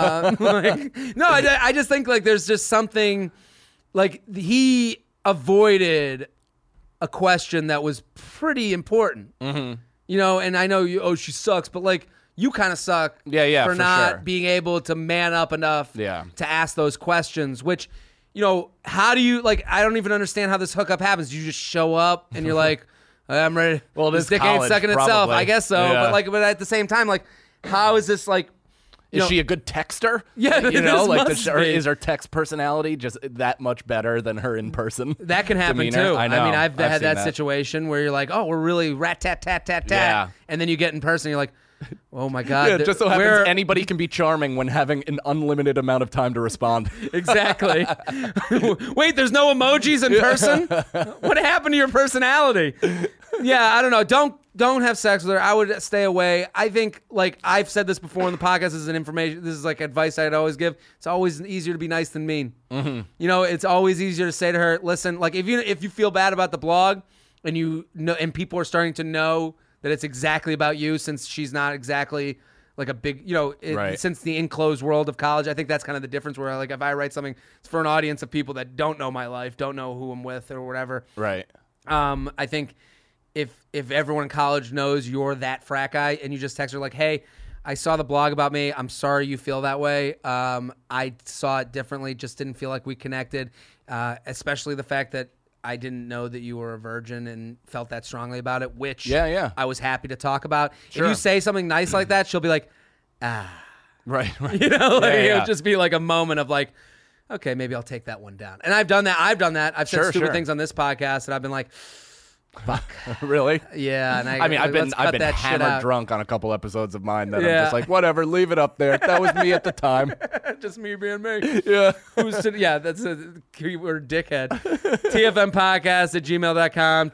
I just think like there's just something like he avoided a question that was pretty important. Mm-hmm. You know, and I know she sucks, but like you kind of suck for not sure. being able to man up enough to ask those questions, which, you know, how do you, like, I don't even understand how this hookup happens. You just show up and you're like, I'm ready. Well, this dick ain't sucking itself. probably. I guess so. Yeah. But at the same time, like, how is this like, Is she a good texter? Yeah, you know, this like must or be. is her text personality just that much better than her in person? That can happen demeanor? too. I know. mean, I've had seen that situation where you're like, oh, we're really rat tat tat tat tat, Yeah. and then you get in person, you're like, oh my god. Yeah, it just so happens where- anybody can be charming when having an unlimited amount of time to respond. Exactly. Wait, there's no emojis in person? What happened to your personality? Yeah, I don't know. Don't have sex with her. I would stay away. I think, like I've said this before in the podcast, this is like advice I'd always give. It's always easier to be nice than mean. Mm-hmm. You know, it's always easier to say to her, listen, like if you feel bad about the blog and you know, and people are starting to know that it's exactly about you, since she's not exactly like a big, you know, Right. since the enclosed world of college. I think that's kind of the difference where, like, if I write something, it's for an audience of people that don't know my life, don't know who I'm with or whatever. Right. I think if everyone in college knows you're that frat guy and you just text her like, hey, I saw the blog about me. I'm sorry you feel that way. I saw it differently. Just didn't feel like we connected, especially the fact that I didn't know that you were a virgin and felt that strongly about it, which I was happy to talk about. Sure. If you say something nice like that, she'll be like, Right. you know, like, Yeah. it'll just be like a moment of like, okay, maybe I'll take that one down. And I've done that. I've said stupid things on this podcast, and I've been like, fuck. Really? Yeah. And I mean, I've been that shit hammered out. drunk on a couple episodes of mine that I'm Yeah. just like, whatever, leave it up there. That was me at the time. Just me being me. Yeah. That's a keyword dickhead. TFMpodcast@gmail.com.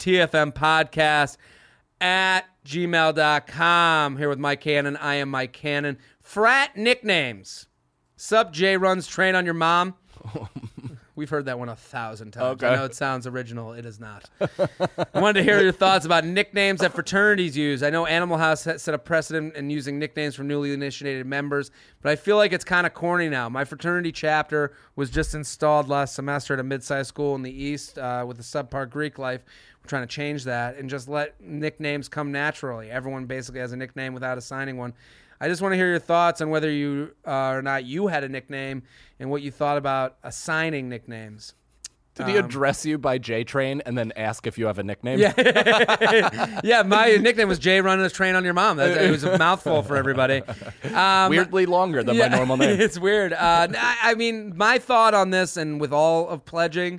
TFMpodcast@gmail.com. Here with Mike Cannon. I am Mike Cannon. Frat nicknames. Sup, Jay runs train on your mom. We've heard that one 1,000 times. Okay. I know it sounds original. It is not. I wanted to hear your thoughts about nicknames that fraternities use. I know Animal House has set a precedent in using nicknames for newly initiated members, but I feel like it's kind of corny now. My fraternity chapter was just installed last semester at a mid-sized school in the East with a subpar Greek life. We're trying to change that and just let nicknames come naturally. Everyone basically has a nickname without assigning one. I just want to hear your thoughts on whether you or not you had a nickname and what you thought about assigning nicknames. Did he address you by J-Train and then ask if you have a nickname? Yeah, yeah. My nickname was Jay running his train on your mom. It was a mouthful for everybody. Weirdly longer than my normal name. It's weird. I mean, my thought on this, and with all of pledging,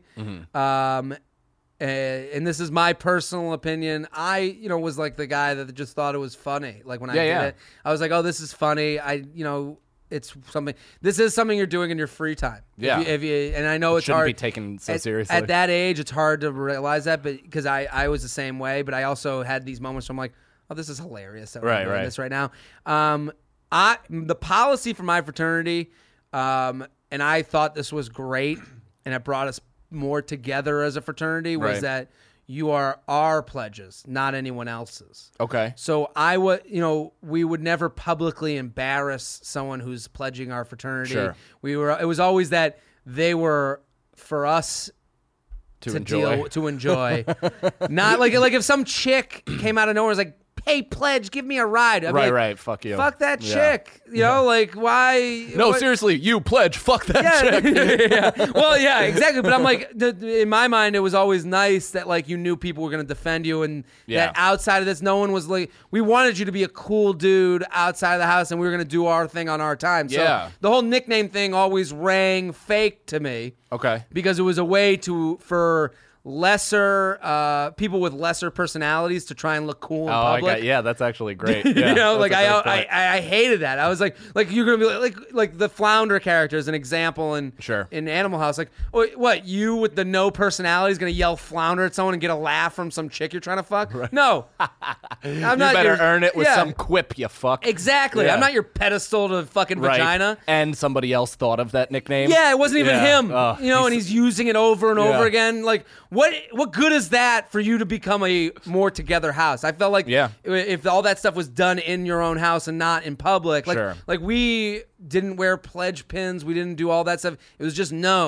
and this is my personal opinion, I was like the guy that just thought it was funny. Like when I did it, I was like, oh, this is funny. It's something. This is something you're doing in your free time. Yeah. If you and I know it's Shouldn't hard. be taken so seriously. At that age, it's hard to realize that, but because I was the same way. But I also had these moments where I'm like, oh, this is hilarious that we're doing this right now. The policy for my fraternity, and I thought this was great, and it brought us more together as a fraternity, was that you are our pledges, not anyone else's. Okay. So we would never publicly embarrass someone who's pledging our fraternity. Sure. It was always that they were for us to enjoy. Not like if some chick came out of nowhere and was like, hey, pledge, give me a ride. I'd be like, Right. Fuck you. Fuck that chick. You know, like, why? No, seriously, you pledge. Fuck that chick. Yeah. Well, yeah, exactly. But I'm like, in my mind, it was always nice that like you knew people were going to defend you, and that outside of this, no one was like, we wanted you to be a cool dude outside of the house, and we were going to do our thing on our time. So the whole nickname thing always rang fake to me. Okay. Because it was a way for lesser people with lesser personalities to try and look cool in public. That's actually great. Yeah, you know, like I hated that. I was like you're gonna be like the Flounder character is an example in Animal House. Like, what, you with the no personality is gonna yell Flounder at someone and get a laugh from some chick you're trying to fuck? Right. No, I'm not. You better earn it with some quip, you fuck. Exactly. Yeah. I'm not your pedestal to fucking vagina. And somebody else thought of that nickname. Yeah, it wasn't even him. Oh, and he's using it over and over again. Like, what good is that for you to become a more together house? I felt like if all that stuff was done in your own house and not in public, like we didn't wear pledge pins, we didn't do all that stuff. It was just known.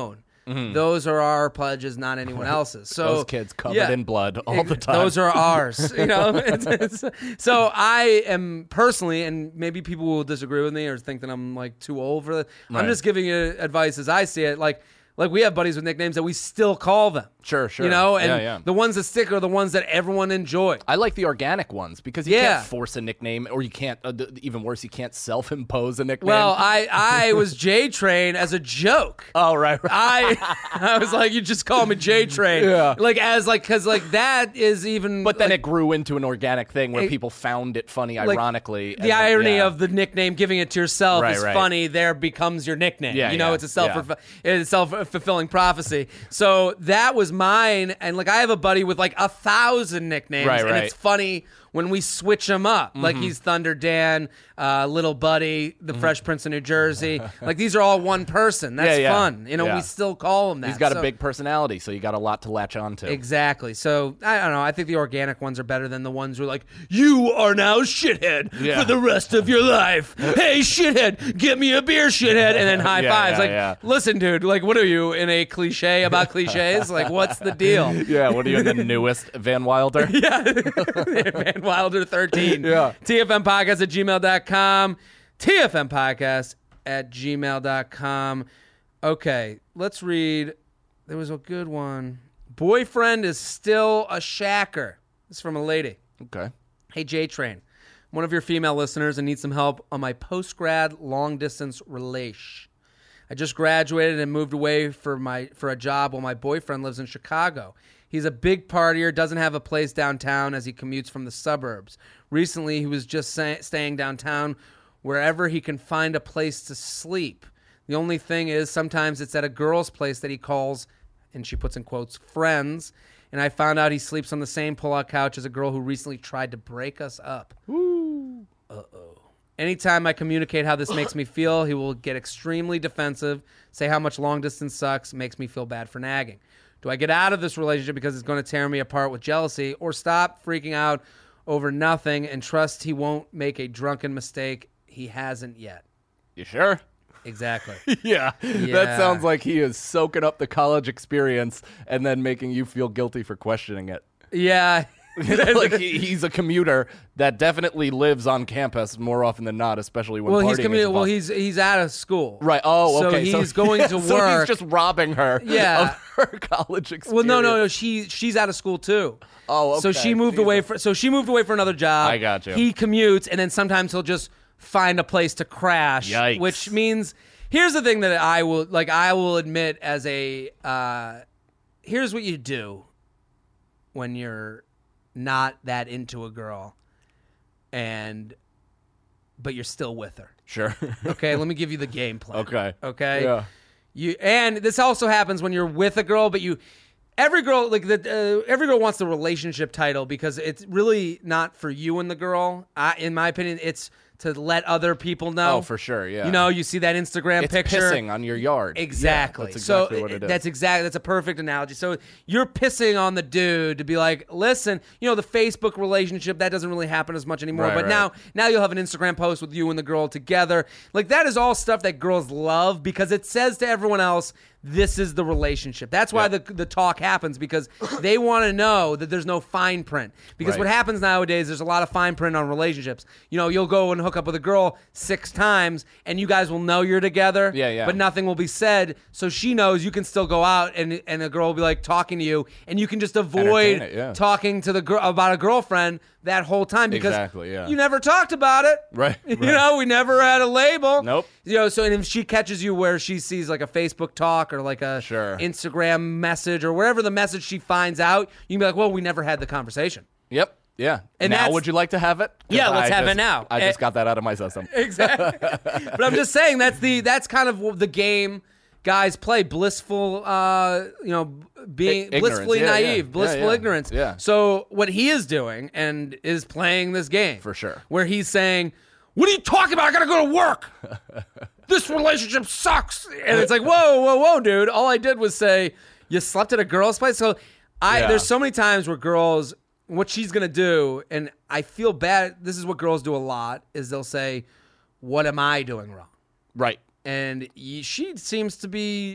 those are our pledges, not anyone else's. So Those kids covered in blood all the time. Those are ours. So I am personally, and maybe people will disagree with me or think that I'm like too old for that. Right. I'm just giving you advice as I see it. Like we have buddies with nicknames that we still call them. Sure. And the ones that stick are the ones that everyone enjoys. I like the organic ones because you can't force a nickname, or you can't, even worse, you can't self-impose a nickname. Well, I was J Train as a joke. Oh, right. I was like, you just call me J Train. Yeah. Because that is even. But then it grew into an organic thing where people found it funny, ironically. The irony of the nickname, giving it to yourself is Right. funny. There becomes your nickname. It's a self-fulfilling prophecy. So that was mine, and I have a buddy with 1,000 nicknames, and it's funny when we switch them up. Like he's Thunder Dan, Little Buddy, the Fresh Prince of New Jersey. These are all one person. That's fun. We still call him that. He's got a big personality, so you got a lot to latch on to. Exactly. So I don't know. I think the organic ones are better than the ones who are like, you are now shithead for the rest of your life. Hey, shithead, get me a beer, shithead, and then high fives. Listen, dude. What are you, in a cliche about cliches? What's the deal? Yeah. What are you, in the newest Van Wilder? Van Wilder 13. TFM Podcast at gmail.com. TFM Podcast at gmail.com. Okay, let's read. There was a good one. Boyfriend is still a shacker. This is from a lady. Okay. Hey, J-Train. I'm one of your female listeners and need some help on my post-grad long-distance relation. I just graduated and moved away for a job while my boyfriend lives in Chicago. He's a big partier, doesn't have a place downtown as he commutes from the suburbs. Recently, he was just staying downtown wherever he can find a place to sleep. The only thing is sometimes it's at a girl's place that he calls, and she puts in quotes, friends. And I found out he sleeps on the same pull-out couch as a girl who recently tried to break us up. Ooh. Uh-oh. Anytime I communicate how this makes me feel, he will get extremely defensive, say how much long distance sucks, makes me feel bad for nagging. Do I get out of this relationship because it's going to tear me apart with jealousy, or stop freaking out over nothing and trust he won't make a drunken mistake he hasn't yet? You sure? Exactly. Yeah. That sounds like he is soaking up the college experience and then making you feel guilty for questioning it. Yeah. He's a commuter that definitely lives on campus more often than not, especially when partying is involved. Well, he's out of school. Right. Oh, okay. So he's going to work. So he's just robbing her of her college experience. Well, no. She's out of school too. Oh, okay. So she moved away for another job. I got you. He commutes, and then sometimes he'll just find a place to crash. Yikes. Which means, here's the thing that I will admit as a here's what you do when you're not that into a girl but you're still with her. Sure. Okay, let me give you the game plan. Okay. Yeah. And this also happens when you're with a girl, but every girl wants the relationship title because it's really not for you and the girl. In my opinion, it's to let other people know. Oh, for sure, yeah. You see that Instagram picture. It's pissing on your yard. Exactly. Yeah, that's exactly what it is. That's a perfect analogy. So you're pissing on the dude to be like, listen, the Facebook relationship, that doesn't really happen as much anymore. But now you'll have an Instagram post with you and the girl together. That is all stuff that girls love because it says to everyone else, this is the relationship. That's why the talk happens, because they want to know that there's no fine print. Because what happens nowadays, there's a lot of fine print on relationships. You'll go and hook up with a girl 6 times, and you guys will know you're together. Yeah. But nothing will be said, so she knows you can still go out, and the girl will be talking to you, and you can just avoid talking to the girl about a girlfriend that whole time because you never talked about it. Right. We never had a label. Nope. So and if she catches you where she sees a Facebook talk or a Instagram message or wherever the message she finds out, you can be like, well, we never had the conversation. Yep. Yeah. And now would you like to have it? Yeah, let's have it now. I just got that out of my system. Exactly. But I'm just saying that's kind of the game guys play. Blissful, being blissfully naive, blissful ignorance. Yeah. So what he is doing and is playing this game. For sure. Where he's saying, what are you talking about? I gotta go to work. This relationship sucks. And it's like, whoa, dude. All I did was say, you slept at a girl's place? So there's so many times where girls, what she's going to do, and I feel bad, this is what girls do a lot, is they'll say, what am I doing wrong? Right. And she seems to be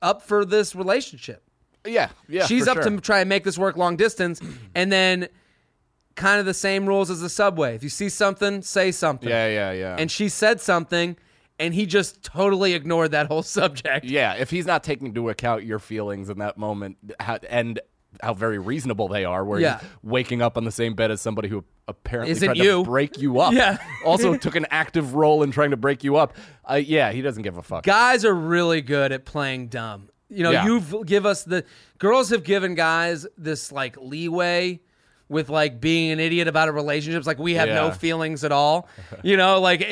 up for this relationship. Yeah. She's for up sure. to try and make this work long distance, and then kind of the same rules as the subway. If you see something, say something. Yeah. And she said something, and he just totally ignored that whole subject. Yeah, if he's not taking into account your feelings in that moment and how very reasonable they are, where Yeah. he's waking up on the same bed as somebody who apparently Isn't tried you. to break you up. Yeah. Also took an active role in trying to break you up. Yeah, he doesn't give a fuck. Guys are really good at playing dumb. You know, Yeah. girls have given guys this like leeway with like being an idiot about a relationship. It's like we have no Yeah. feelings at all. You know, like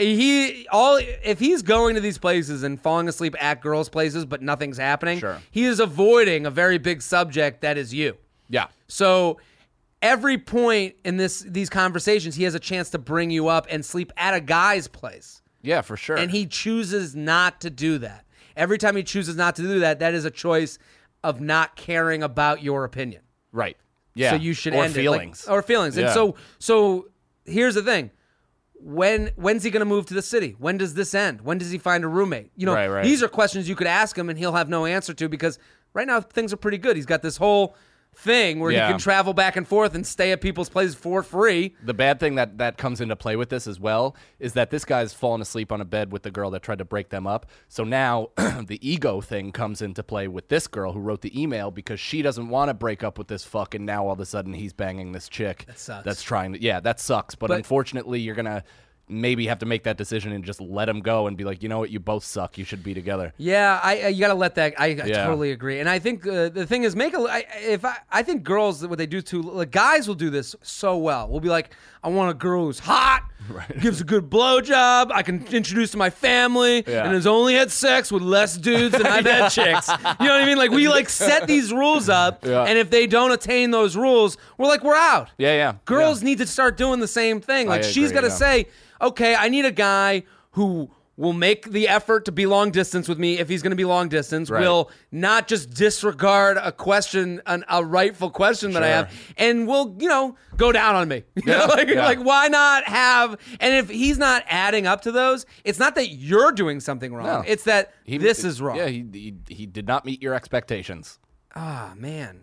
if he's going to these places and falling asleep at girls' places, but nothing's happening, Sure. he is avoiding a very big subject that is you. Yeah. So every point in these conversations, he has a chance to bring you up and sleep at a guy's place. Yeah, for sure. And he chooses not to do that. Every time he chooses not to do that, that is a choice of not caring about your opinion. Right. Yeah. So you should or end feelings. it. Or feelings. Yeah. And so here's the thing. When's he going to move to the city? When does this end? When does he find a roommate? You know, Right. these are questions you could ask him and he'll have no answer to, because right now things are pretty good. He's got this whole thing where Yeah. he can travel back and forth and stay at people's places for free. The bad thing that comes into play with this as well is that this guy's fallen asleep on a bed with the girl that tried to break them up. So now the ego thing comes into play with this girl who wrote the email, because she doesn't want to break up with this fuck, and now all of a sudden he's banging this chick. That sucks. That's trying to, yeah, that sucks. But unfortunately, you're going to maybe have to make that decision and just let him go and be like, you know what, you both suck. You should be together. Yeah, you gotta let that. I Yeah. totally agree, and I think the thing is, I think girls, what they do too, like guys will do this so well. We'll be like, I want a girl who's hot, gives a good blowjob, I can introduce to my family, Yeah. and has only had sex with less dudes than I've had chicks. You know what I mean? Like we like set these rules up, Yeah. and if they don't attain those rules, we're out. Yeah. Girls need to start doing the same thing. Like she's agree, got to yeah. say, okay, I need a guy who will make the effort to be long distance with me if he's going to be long distance, Right. will not just disregard a question, a rightful question that I Sure. have, and will, go down on me. You know, Yeah. like why not have, and if he's not adding up to those, it's not that you're doing something wrong. No. It's that this is wrong. Yeah, he did not meet your expectations. Ah, man.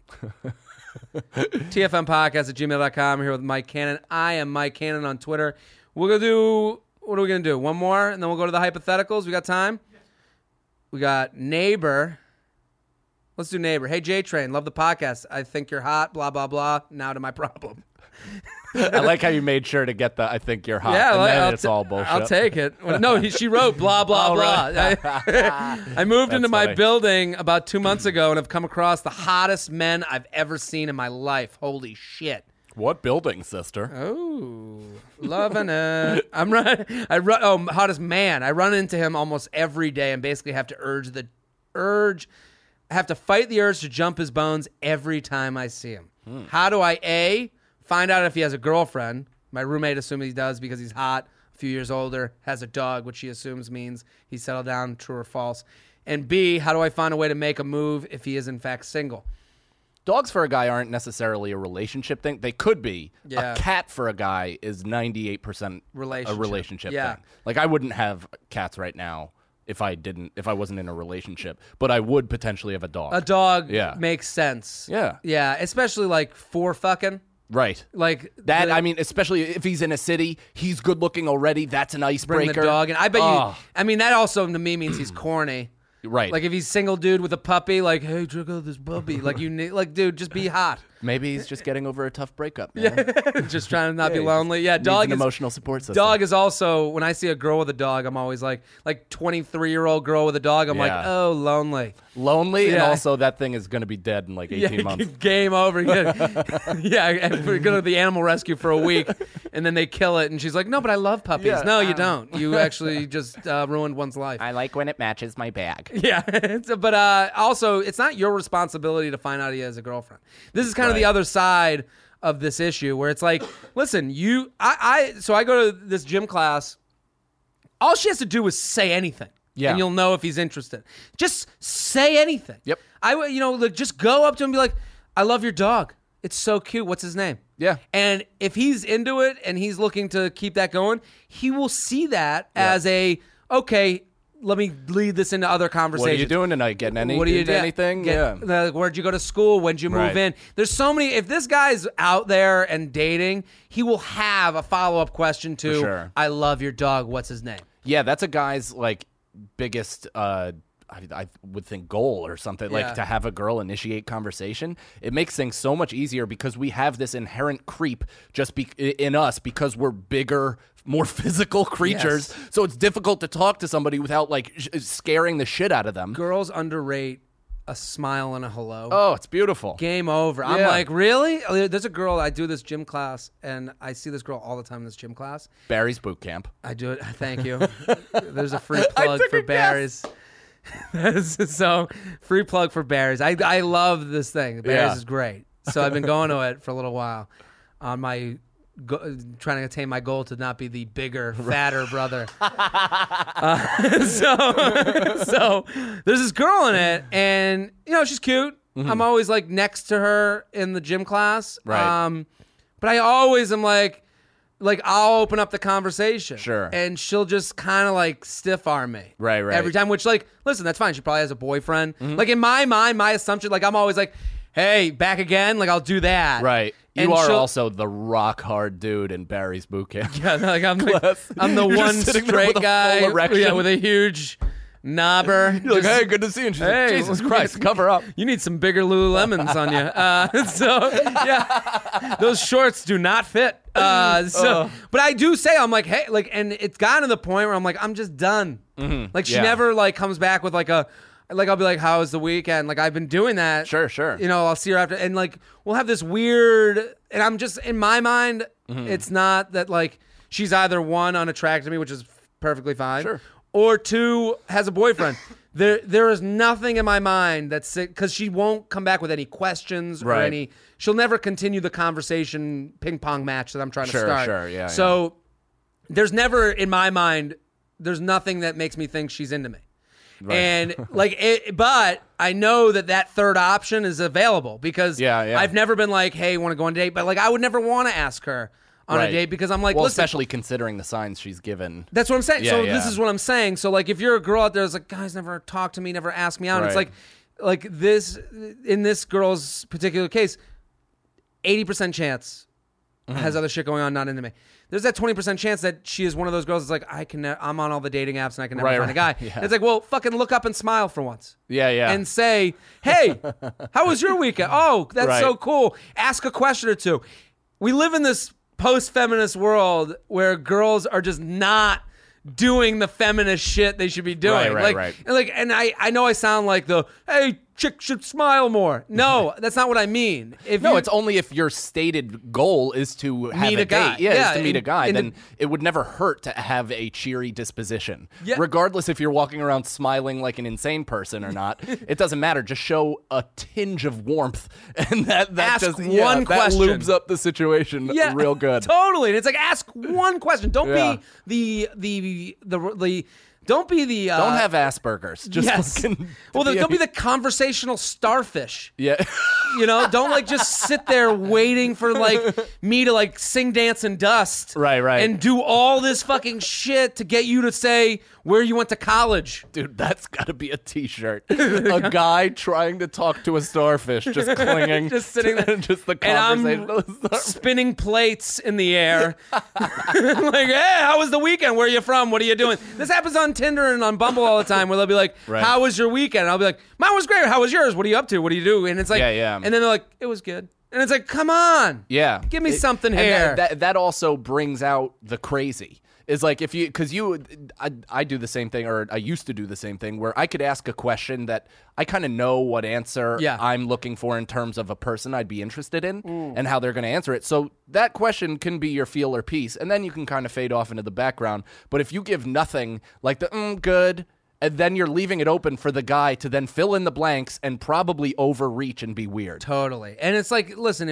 TFMpodcast@gmail.com. Here with Mike Cannon. I am Mike Cannon on Twitter. We're going to do, what are we going to do? One more, and then we'll go to the hypotheticals. We got time? We got Neighbor. Let's do Neighbor. Hey, J-Train, love the podcast. I think you're hot, blah, blah, blah. Now to my problem. I like how you made sure to get the I think you're hot. Yeah, and then I'll it's all bullshit. I'll take it. Well, no, she wrote blah, blah, Oh, blah. right. I moved into my funny. building about 2 months ago and have come across the hottest men I've ever seen in my life. Holy shit. What building, sister? Oh, loving it. Hottest man. I run into him almost every day and basically have to have to fight the urge to jump his bones every time I see him. How do I, find out if he has a girlfriend? My roommate assumes he does because he's hot, a few years older, has a dog, which she assumes means he's settled down, true or false. And B, how do I find a way to make a move if he is in fact single? Dogs for a guy aren't necessarily a relationship thing. They could be. Yeah. A cat for a guy is 98% a Relationship. relationship Yeah. thing. Like I wouldn't have cats right now if I wasn't in a relationship, but I would potentially have a dog. A dog Yeah. makes sense. Yeah. Yeah, especially like for fucking. Right. Like That, I mean, especially if he's in a city, he's good looking already. That's an icebreaker. bring the dog, and I bet Oh. you. I mean, that also to me means he's corny. Right. Like if he's single dude with a puppy, like hey, check out this puppy. Like you need, like dude, just be hot. Maybe he's just getting over a tough breakup, man. Just trying to not be he lonely. Yeah, Needs dog an is emotional support system. dog is also when I see a girl with a dog, I'm always like 23-year-old girl with a dog. I'm like, Yeah. oh, lonely. lonely, and Yeah. also that thing is going to be dead in like 18 months. Game over. Yeah, and we're going to the animal rescue for a week, and then they kill it, and she's like, no, but I love puppies. Yeah. No, you don't. You actually just ruined one's life. I like when it matches my bag. Yeah, but also, it's not your responsibility to find out he has a girlfriend. This is kind of the Right. other side of this issue, where it's like, listen, so I go to this gym class. All she has to do is say anything, Yeah. and you'll know if he's interested. Just say anything. Yep. Just go up to him and be like, "I love your dog. It's so cute. What's his name?" Yeah. And if he's into it and he's looking to keep that going, he will see that as okay, let me lead this into other conversations. What are you doing tonight? Getting into anything? Like, where'd you go to school? When'd you move in? There's so many. If this guy's out there and dating, he will have a follow-up question to, sure. I love your dog. What's his name? Yeah, that's a guy's like biggest I would think goal or something, like to have a girl initiate conversation. It makes things so much easier because we have this inherent creep just in us because we're bigger, more physical creatures. Yes. So it's difficult to talk to somebody without like scaring the shit out of them. Girls underrate a smile and a hello. Oh, it's beautiful. Game over. Yeah. I'm like, really? There's a girl, I do this gym class, and I see this girl all the time in this gym class. Barry's Boot Camp. I do it. Thank you. There's a free plug for Barry's. So, free plug for Barry's. I love this thing. Barry's is great. So I've been going to it for a little while on my trying to attain my goal to not be the bigger, fatter brother. So there's this girl in it, and she's cute. Mm-hmm. I'm always like next to her in the gym class. Right. But I always am like I'll open up the conversation. Sure. And she'll just kind of like stiff arm me. Right. Every time, which like, listen, that's fine. She probably has a boyfriend. Mm-hmm. Like in my mind, my assumption, like I'm always like, hey, back again? Like I'll do that. Right. You are also the rock hard dude in Barry's Boot Camp. Yeah, like I'm the one straight guy with a huge knobber. You're like, hey, good to see you. And she's like, Jesus Christ, cover up. You need some bigger Lululemons on you. So, yeah, those shorts do not fit. But I do say, I'm like, hey, like, and it's gotten to the point where I'm like, I'm just done. Mm-hmm. Like, she never, like, comes back with, like, I'll be like, how was the weekend? Like, I've been doing that. Sure. I'll see her after, and, like, we'll have this weird, and I'm just, in my mind, it's not that, like, she's either one, unattracted to me, which is perfectly fine. Sure. Or two, has a boyfriend. There is nothing in my mind that's because she won't come back with any questions or any. She'll never continue the conversation ping pong match that I'm trying to start. Sure, yeah. So there's never in my mind. There's nothing that makes me think she's into me. Right. And but I know that third option is available because I've never been like, hey, want to go on a date? But like, I would never want to ask her on a date because I'm like, listen, especially considering the signs she's given. That's what I'm saying. This is what I'm saying. So like, if you're a girl out there that's like, guys never talk to me, never ask me out. It's like this in this girl's particular case, 80% chance has other shit going on, not into me. There's that 20% chance that she is one of those girls that's like, I'm on all the dating apps and I can never find a guy. Yeah. It's like, well, fucking look up and smile for once. Yeah. And say, hey, how was your weekend? Oh, that's so cool. Ask a question or two. We live in this post-feminist world where girls are just not doing the feminist shit they should be doing. Right. And I know I sound like hey, chick should smile more. No, that's not what I mean. It's only if your stated goal is to have meet a guy. Is to meet a guy. Then it would never hurt to have a cheery disposition. Yeah. Regardless if you're walking around smiling like an insane person or not. It doesn't matter. Just show a tinge of warmth. And that ask one question. That lubes up the situation real good. Totally. And it's like, ask one question. Don't be Don't be the... don't have Asperger's. Just don't be the conversational starfish. Yeah. Don't like just sit there waiting for like me to like sing, dance, and dust. Right. And do all this fucking shit to get you to say where you went to college. Dude, that's got to be a t-shirt. A guy trying to talk to a starfish, just clinging. Just sitting there. Just the conversation. And I'm spinning plates in the air. Like, hey, how was the weekend? Where are you from? What are you doing? This happens on Tinder and on Bumble all the time where they'll be like, how was your weekend? And I'll be like, mine was great. How was yours? What are you up to? What do you do? And it's like, and then they're like, it was good. And it's like, come on. Yeah. Give me something here. That also brings out the crazy. Is like I do the same thing, or I used to do the same thing, where I could ask a question that I kind of know what answer I'm looking for in terms of a person I'd be interested in and how they're going to answer it. So that question can be your feel or piece, and then you can kind of fade off into the background. But if you give nothing, like the good, and then you're leaving it open for the guy to then fill in the blanks and probably overreach and be weird. Totally. And it's like, listen,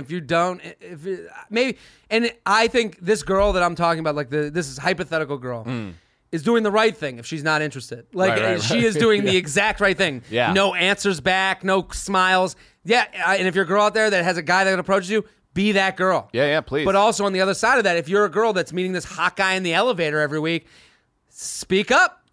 maybe, and I think this girl that I'm talking about, like this is hypothetical girl, is doing the right thing if she's not interested. Like she is doing the exact right thing. Yeah. No answers back, no smiles. Yeah. And if you're a girl out there that has a guy that approaches you, be that girl. Yeah, please. But also on the other side of that, if you're a girl that's meeting this hot guy in the elevator every week, speak up.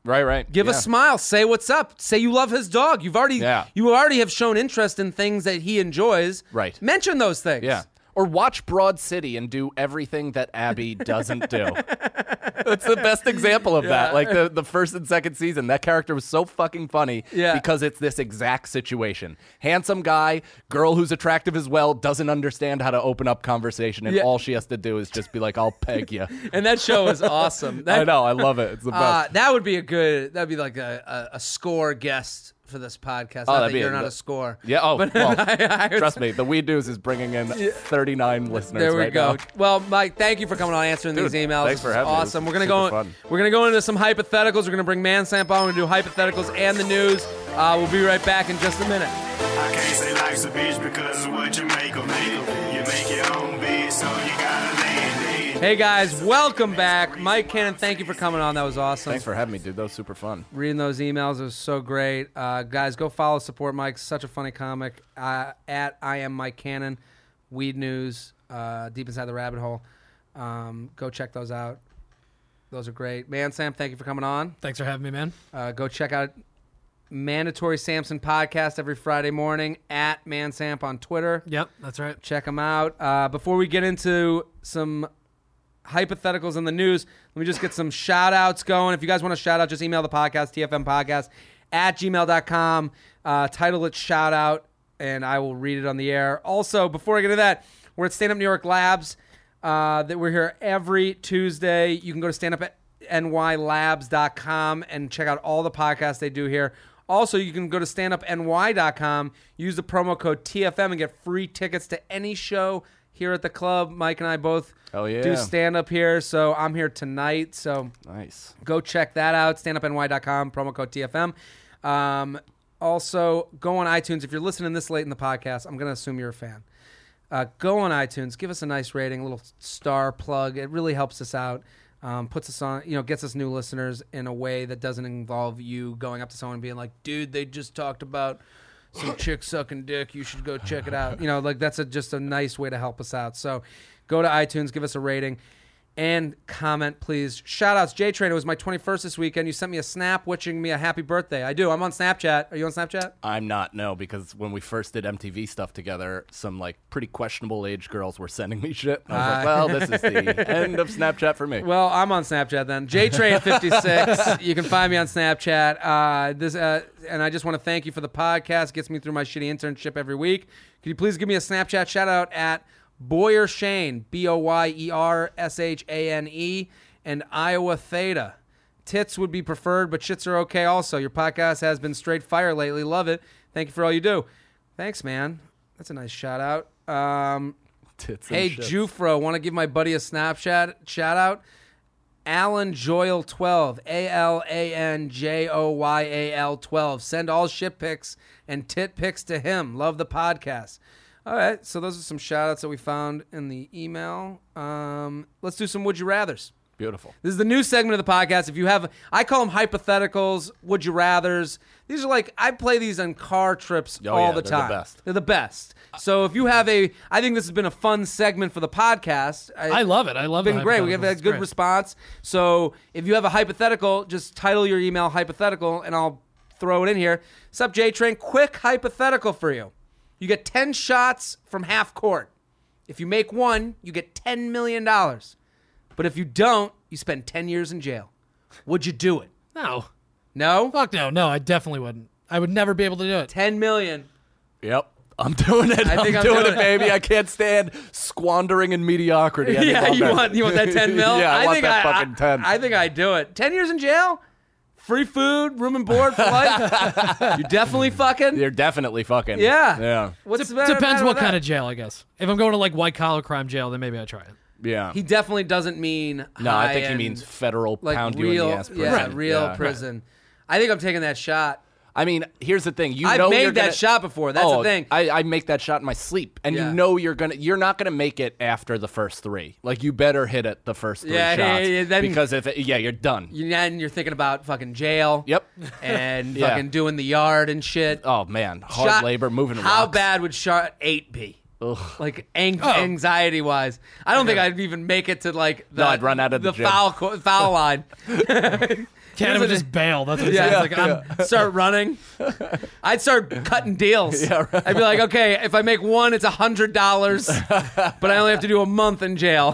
Right. Give a smile. Say what's up. Say you love his dog. You already have shown interest in things that he enjoys. Right. Mention those things. Yeah. Or watch Broad City and do everything that Abby doesn't do. That's the best example of that. Like the first and second season, that character was so fucking funny because it's this exact situation. Handsome guy, girl who's attractive as well, doesn't understand how to open up conversation, and all she has to do is just be like, I'll peg you. And that show is awesome. I know. I love it. It's the best. That'd be like a score guest for this podcast. Not that you're not a score. Yeah. Oh, but well, trust me. The Weed News is bringing in 39 listeners. There we right go. Now. Well, Mike, thank you for coming on, answering these emails. Thanks for having awesome. me. We're gonna go into some hypotheticals. We're gonna bring Mansamp on. We're gonna do hypotheticals and the news. We'll be right back in just a minute. I can't say life's a bitch because of what you make of it. You make your own bitch, so you gotta land it. Hey guys, welcome back. Mike Cannon, thank you for coming on. That was awesome. Thanks for having me, dude. That was super fun. Reading those emails, it was so great. Guys, go follow, support Mike. Such a funny comic. At I am Mike Cannon, Weed News, Deep Inside the Rabbit Hole. Go check those out. Those are great. Sam, thank you for coming on. Thanks for having me, man. Go check out Mandatory Samson podcast every Friday morning at Mansamp on Twitter. Yep, that's right. Check them out. Before we get into some hypotheticals in the news, let me just get some shout outs going. If you guys want to shout out, just email the podcast, tfmpodcast@gmail.com. Title it shout out, and I will read it on the air. Also, before I get to that, we're at Stand Up New York Labs. That we're here every Tuesday. You can go to standupnylabs.com and check out all the podcasts they do here. Also, you can go to standupny.com, use the promo code TFM, and get free tickets to any show here at the club. Mike and I both do stand-up here, so I'm here tonight. So nice. Go check that out, standupny.com, promo code TFM. Also, go on iTunes. If you're listening this late in the podcast, I'm going to assume you're a fan. Go on iTunes, give us a nice rating, a little star plug. It really helps us out. Puts us on, gets us new listeners in a way that doesn't involve you going up to someone and being like, dude, they just talked about some chick sucking dick. You should go check it out. That's just a nice way to help us out. So go to iTunes, give us a rating, and comment, please. Shout-outs. J-Train, it was my 21st this weekend. You sent me a snap wishing me a happy birthday. I do. I'm on Snapchat. Are you on Snapchat? I'm not, no, because when we first did MTV stuff together, some, pretty questionable age girls were sending me shit. I was like, well, this is the end of Snapchat for me. Well, I'm on Snapchat then. J-Train56. You can find me on Snapchat. And I just want to thank you for the podcast. It gets me through my shitty internship every week. Could you please give me a Snapchat shout-out at Boyer Shane, BOYERSHANE, and Iowa Theta. Tits would be preferred, but shits are okay also. Your podcast has been straight fire lately. Love it. Thank you for all you do. Thanks, man. That's a nice shout out. Tits hey, and shits. Jufro, want to give my buddy a Snapchat shout out? Alan Joyal 12, ALANJOYAL 12. Send all shit pics and tit pics to him. Love the podcast. All right, so those are some shout-outs that we found in the email. Let's do some Would You Rathers. Beautiful. This is the new segment of the podcast. If you have, I call them hypotheticals, Would You Rathers. These are I play these on car trips all the time. They're the best. They're the best. So if you have I think this has been a fun segment for the podcast. I love it. I love it. It's been great. We have a good response. So if you have a hypothetical, just title your email hypothetical, and I'll throw it in here. What's up, J-Train? Quick hypothetical for you. You get 10 shots from half court. If you make one, you get $10 million. But if you don't, you spend 10 years in jail. Would you do it? No. No? Fuck no. No, I definitely wouldn't. I would never be able to do it. $10 million. Yep. I'm doing it. I'm doing it, baby. I can't stand squandering in mediocrity. Yeah, you want that 10 mil? Yeah, I want that fucking 10. I think I'd do it. 10 years in jail? Free food, room and board for life? You're definitely fucking? You're definitely fucking. Yeah. Yeah. What's the Depends matter what with kind that? of jail, I guess. If I'm going to white-collar crime jail, then maybe I'd try it. Yeah. He definitely doesn't mean No, I think he high-end, means federal pound real, you in the ass prison. Yeah, real prison. I think I'm taking that shot. I mean, here's the thing. I've made that shot before. That's the thing. I make that shot in my sleep, and Yeah. you know you're not gonna make it after the first three. You better hit it the first three shots then- because you're done. And you're thinking about fucking jail. Yep. And Yeah. fucking doing the yard and shit. Oh man, hard labor, moving How rocks. bad would shot 8 be? Ugh. Anxiety wise, I don't think I'd even make it to No, I'd run out of the gym. foul line. Canada would just bail. That's what he Yeah. says. Like, Start running. I'd start cutting deals. Yeah, right. I'd be like, okay, if I make one, it's $100, but I only have to do a month in jail.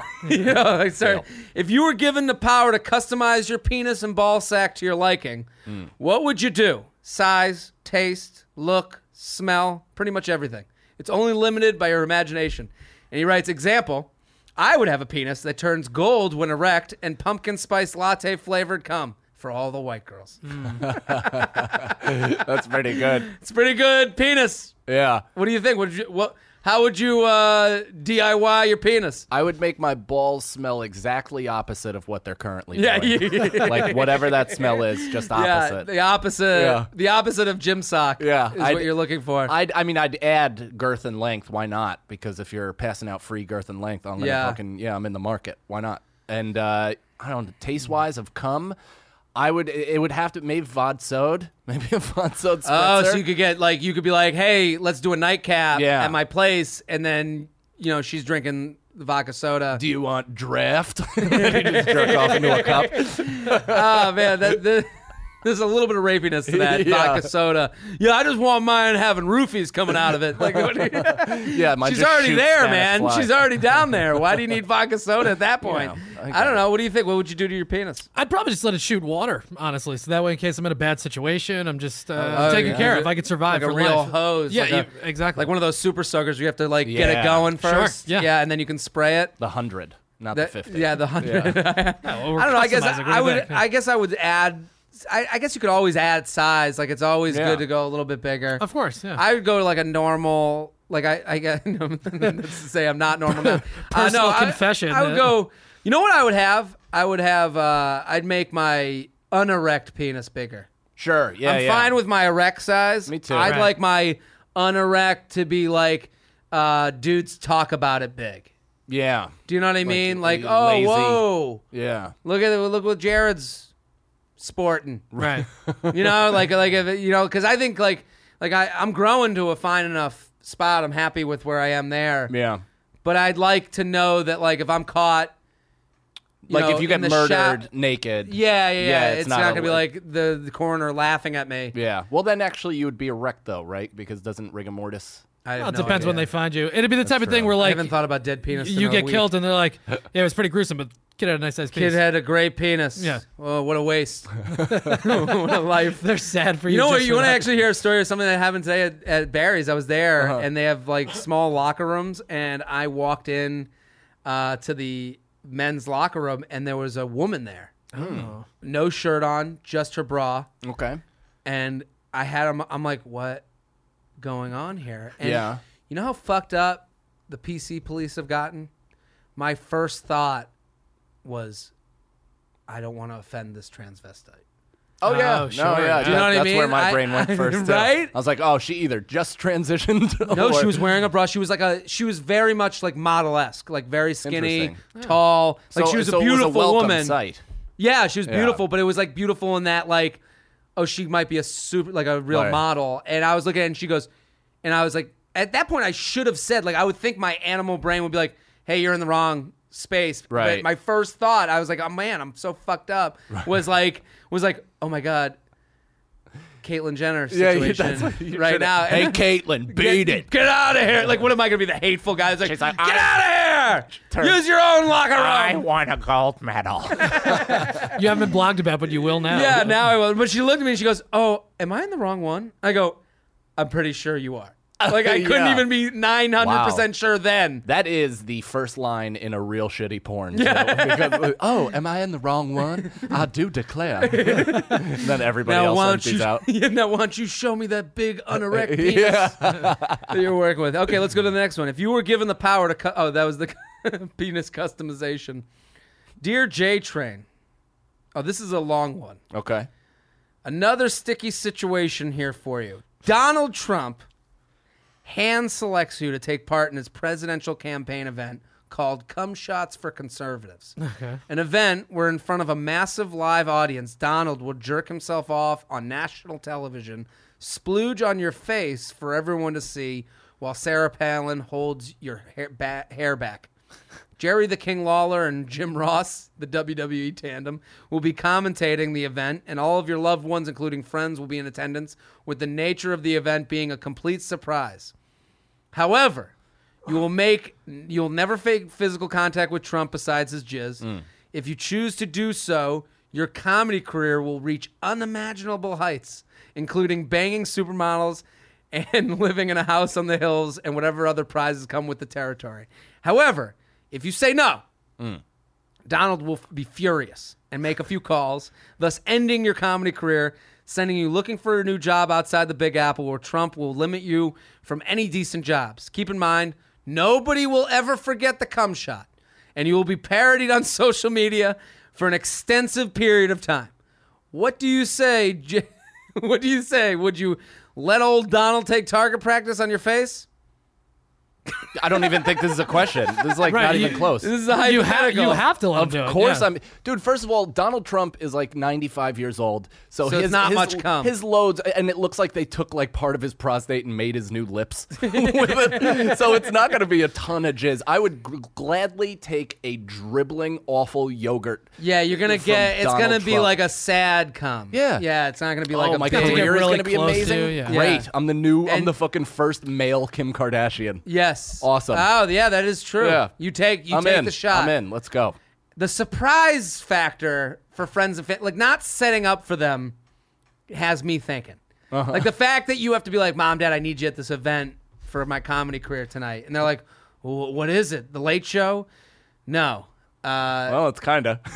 If you were given the power to customize your penis and ball sack to your liking, what would you do? Size, taste, look, smell, pretty much everything. It's only limited by your imagination. And he writes, example, I would have a penis that turns gold when erect and pumpkin spice latte flavored cum for all the white girls. That's pretty good. It's pretty good. Penis. Yeah. What do you think? How would you DIY your penis? I would make my balls smell exactly opposite of what they're currently Yeah, doing. Like whatever that smell is, just opposite. Yeah, the opposite. Yeah. The opposite of gym sock. Yeah, is what you're looking for. I'd add girth and length. Why not? Because if you're passing out free girth and length, I'm in the market. Why not? And I don't know, taste wise of cum, it would have to maybe Vodsod, maybe a Vodsod spritzer. Oh, so you could get you could be like, hey, let's do a nightcap Yeah. at my place, and then she's drinking the vodka soda. Do you want draft? You just jerk off into a cup. Oh man, there's a little bit of rapiness to that vodka soda. Yeah, I just want mine having roofies coming out of it. Yeah, mine she's just already shoots there, Spanish man. fly. She's already down there. Why do you need vodka soda at that point? Yeah, I don't know. What do you think? What would you do to your penis? I'd probably just let it shoot water, honestly. So that way, in case I'm in a bad situation, I'm just taken care of. I could survive Like a for real life. hose. Yeah, exactly. Like one of those super soakers. You have to get it Yeah. going Sure, first. yeah. and then you can spray it. The 100, not the 50. Yeah, the 100. Yeah, well, I don't know. I guess customize it. What do I you would. think? I guess I would add. I guess you could always add size. Like it's always good to go a little bit bigger. Of course, yeah. I would go to a normal. I get to say I'm not normal now. Personal no, confession. I would go. You know what I would have? I would have. I'd make my unerect penis bigger. Sure, yeah, I'm fine with my erect size. Me too. I'd Right. like my unerect to be dudes talk about it big. Yeah. Do you know what I mean? lazy. Whoa, Yeah. look what Jared's sporting. Right. Because I think I'm growing to a fine enough spot. I'm happy with where I am there. Yeah. But I'd like to know that if I'm caught, If you get in the murdered shot- naked. yeah, it's not not gonna be like the coroner laughing at me. Yeah. Well, then actually you would be erect though, right? Because doesn't rigor mortis. I have Well, it no depends when idea. they find you. It'd be the type of thing true. where I haven't thought about dead penis. you in a get week. killed and they're like, yeah, it was pretty gruesome, but kid had a nice sized Kid piece. had a great penis. Yeah. Oh, what a waste. What a life. They're sad for you. You know what? just You for want to that. actually hear a story of something that happened today at Barry's. I was there, Uh-huh. and they have small locker rooms, and I walked in to the men's locker room, and there was a woman there, no shirt on, just her bra, Okay. and I'm like, what going on here? And Yeah. you know how fucked up the PC police have gotten? My first thought was, I don't want to offend this transvestite. Oh yeah. Oh, sure. No, yeah. Do you know what I That's mean? where my brain went first. too. Right? I was like, oh, she either just transitioned. No, or- she was wearing a bra. She was she was very much like very skinny, Interesting. tall. So, She was so a beautiful it was a welcome woman. sight. Yeah, she was Yeah. beautiful, but it was beautiful in that she might be a super a real Right. model. And I was looking at it and she goes, and I was like, at that point I should have said, I would think my animal brain would be like, hey, you're in the wrong space. Right. But my first thought, I was like, oh man, I'm so fucked up. Was like, oh my God, Caitlyn Jenner Yeah, situation that's what you right should've- now. Hey, And- Caitlyn, beat it. Get out of here. What am I going to be, the hateful guy? It's She's get like, out of here. Use your own locker room. won a gold medal. You haven't been blogged about, but you will now. Yeah, now I will. But she looked at me and she goes, oh, am I in the wrong one? I go, I'm pretty sure you are. I couldn't Yeah. even be 900% sure then. That is the first line in a real shitty porn. Because, oh, am I in the wrong one? I do declare. Then everybody Now, else why empties out. now, why don't you show me that big unerect penis that you're working with? Okay, let's go to the next one. If you were given the power to oh, that was the penis customization. Dear J Train. Oh, this is a long one. Okay. Another sticky situation here for you. Donald Trump hand selects you to take part in his presidential campaign event called Cum Shots for Conservatives. Okay. An event where in front of a massive live audience, Donald will jerk himself off on national television, splooge on your face for everyone to see while Sarah Palin holds your hair back. Jerry the King Lawler and Jim Ross, the WWE tandem, will be commentating the event, and all of your loved ones, including friends, will be in attendance, with the nature of the event being a complete surprise. However, you'll never fake physical contact with Trump besides his jizz. If you choose to do so, your comedy career will reach unimaginable heights, including banging supermodels and living in a house on the hills and whatever other prizes come with the territory. However, if you say no, Donald will be furious and make a few calls, thus ending your comedy career, sending you looking for a new job outside the Big Apple, where Trump will limit you from any decent jobs. Keep in mind, nobody will ever forget the cum shot, and you will be parodied on social media for an extensive period of time. What do you say? What do you say? Would you let old Donald take target practice on your face? I don't even think this is a question. This is like not even close. This is a hypothetical. You have to let him do it. Of course, yeah. Dude, first of all, Donald Trump is like 95 years old. So it's not much cum. His loads, and it looks like they took like part of his prostate and made his new lips with it. So it's not going to be a ton of jizz. I would gladly take a dribbling, awful yogurt. Yeah, you're going to get, it's going to be like a sad cum. Yeah. Yeah, it's not going to be like a my big. career is really going to be close amazing. to, yeah. Great. Yeah. I'm the fucking first male Kim Kardashian. Yes. Awesome. Oh, yeah, that is true. Yeah. You take in. the shot. I'm in. Let's go. The surprise factor for friends and family, like not setting up for them, has me thinking. Like the fact that you have to be like, Mom, Dad, I need you at this event for my comedy career tonight. And they're like, well, what is it? The Late Show? No. Well, it's kind of.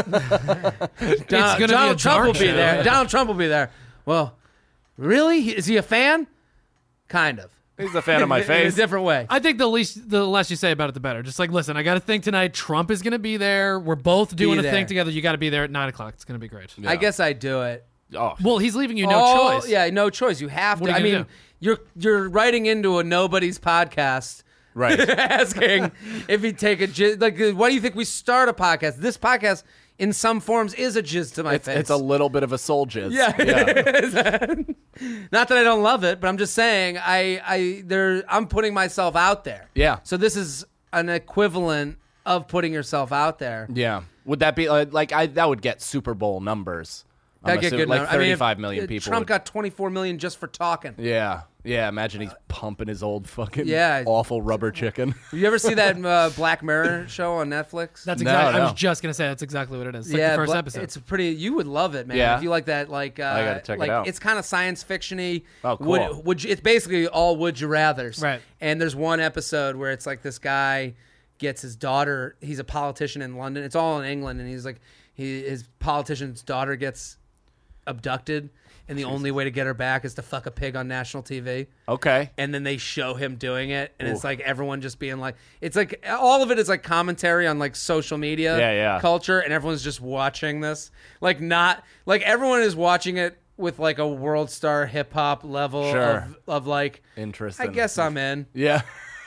Donald Trump will be there. Donald Trump will be there. Well, really? Is he a fan? Kind of. He's a fan of my In a face. different way. I think the less you say about it, the better. Just like, listen, I got a thing tonight. Trump is going to be there. We're both doing a there. thing together. You got to be there at 9:00. It's going to be great. Yeah. I guess I do it. Oh. Well, he's leaving you no choice. Yeah, no choice. You have What to. are I you mean, gonna you're writing into a nobody's podcast, Right. asking if he'd take a jizz. Like, why do you think we start a podcast? This podcast, in some forms, is a jizz to my face. It's a little bit of a soul jizz. Yeah. Not that I don't love it, but I'm just saying I'm putting myself out there. Yeah. So this is an equivalent of putting yourself out there. Yeah. Would that be that would get Super Bowl numbers? That'd get good. Like I mean, 35 million people. Trump would- got 24 million just for talking. Yeah. Yeah. Imagine he's pumping his old fucking Yeah. awful rubber chicken. You ever see that Black Mirror show on Netflix? That's No, exactly. I no. was just going to say that's exactly what it is. It's like the first episode. It's pretty. You would love it, man. Yeah? If you like that, like I gotta check it like out. it's kind of science fiction-y. Oh, cool. Would you, it's basically all would you rather's. Right. And there's one episode where it's like this guy gets his daughter. He's a politician in London. It's all in England, and he's like his politician's daughter gets abducted, and the only way to get her back is to fuck a pig on national TV. Okay. And then they show him doing it, and it's Oof. like everyone just being like, it's like all of it is like commentary on like social media Yeah. culture, and everyone's just watching this. Like not like everyone is watching it with like a world star hip hop level Sure. of like, Interesting. I guess I'm in. Yeah.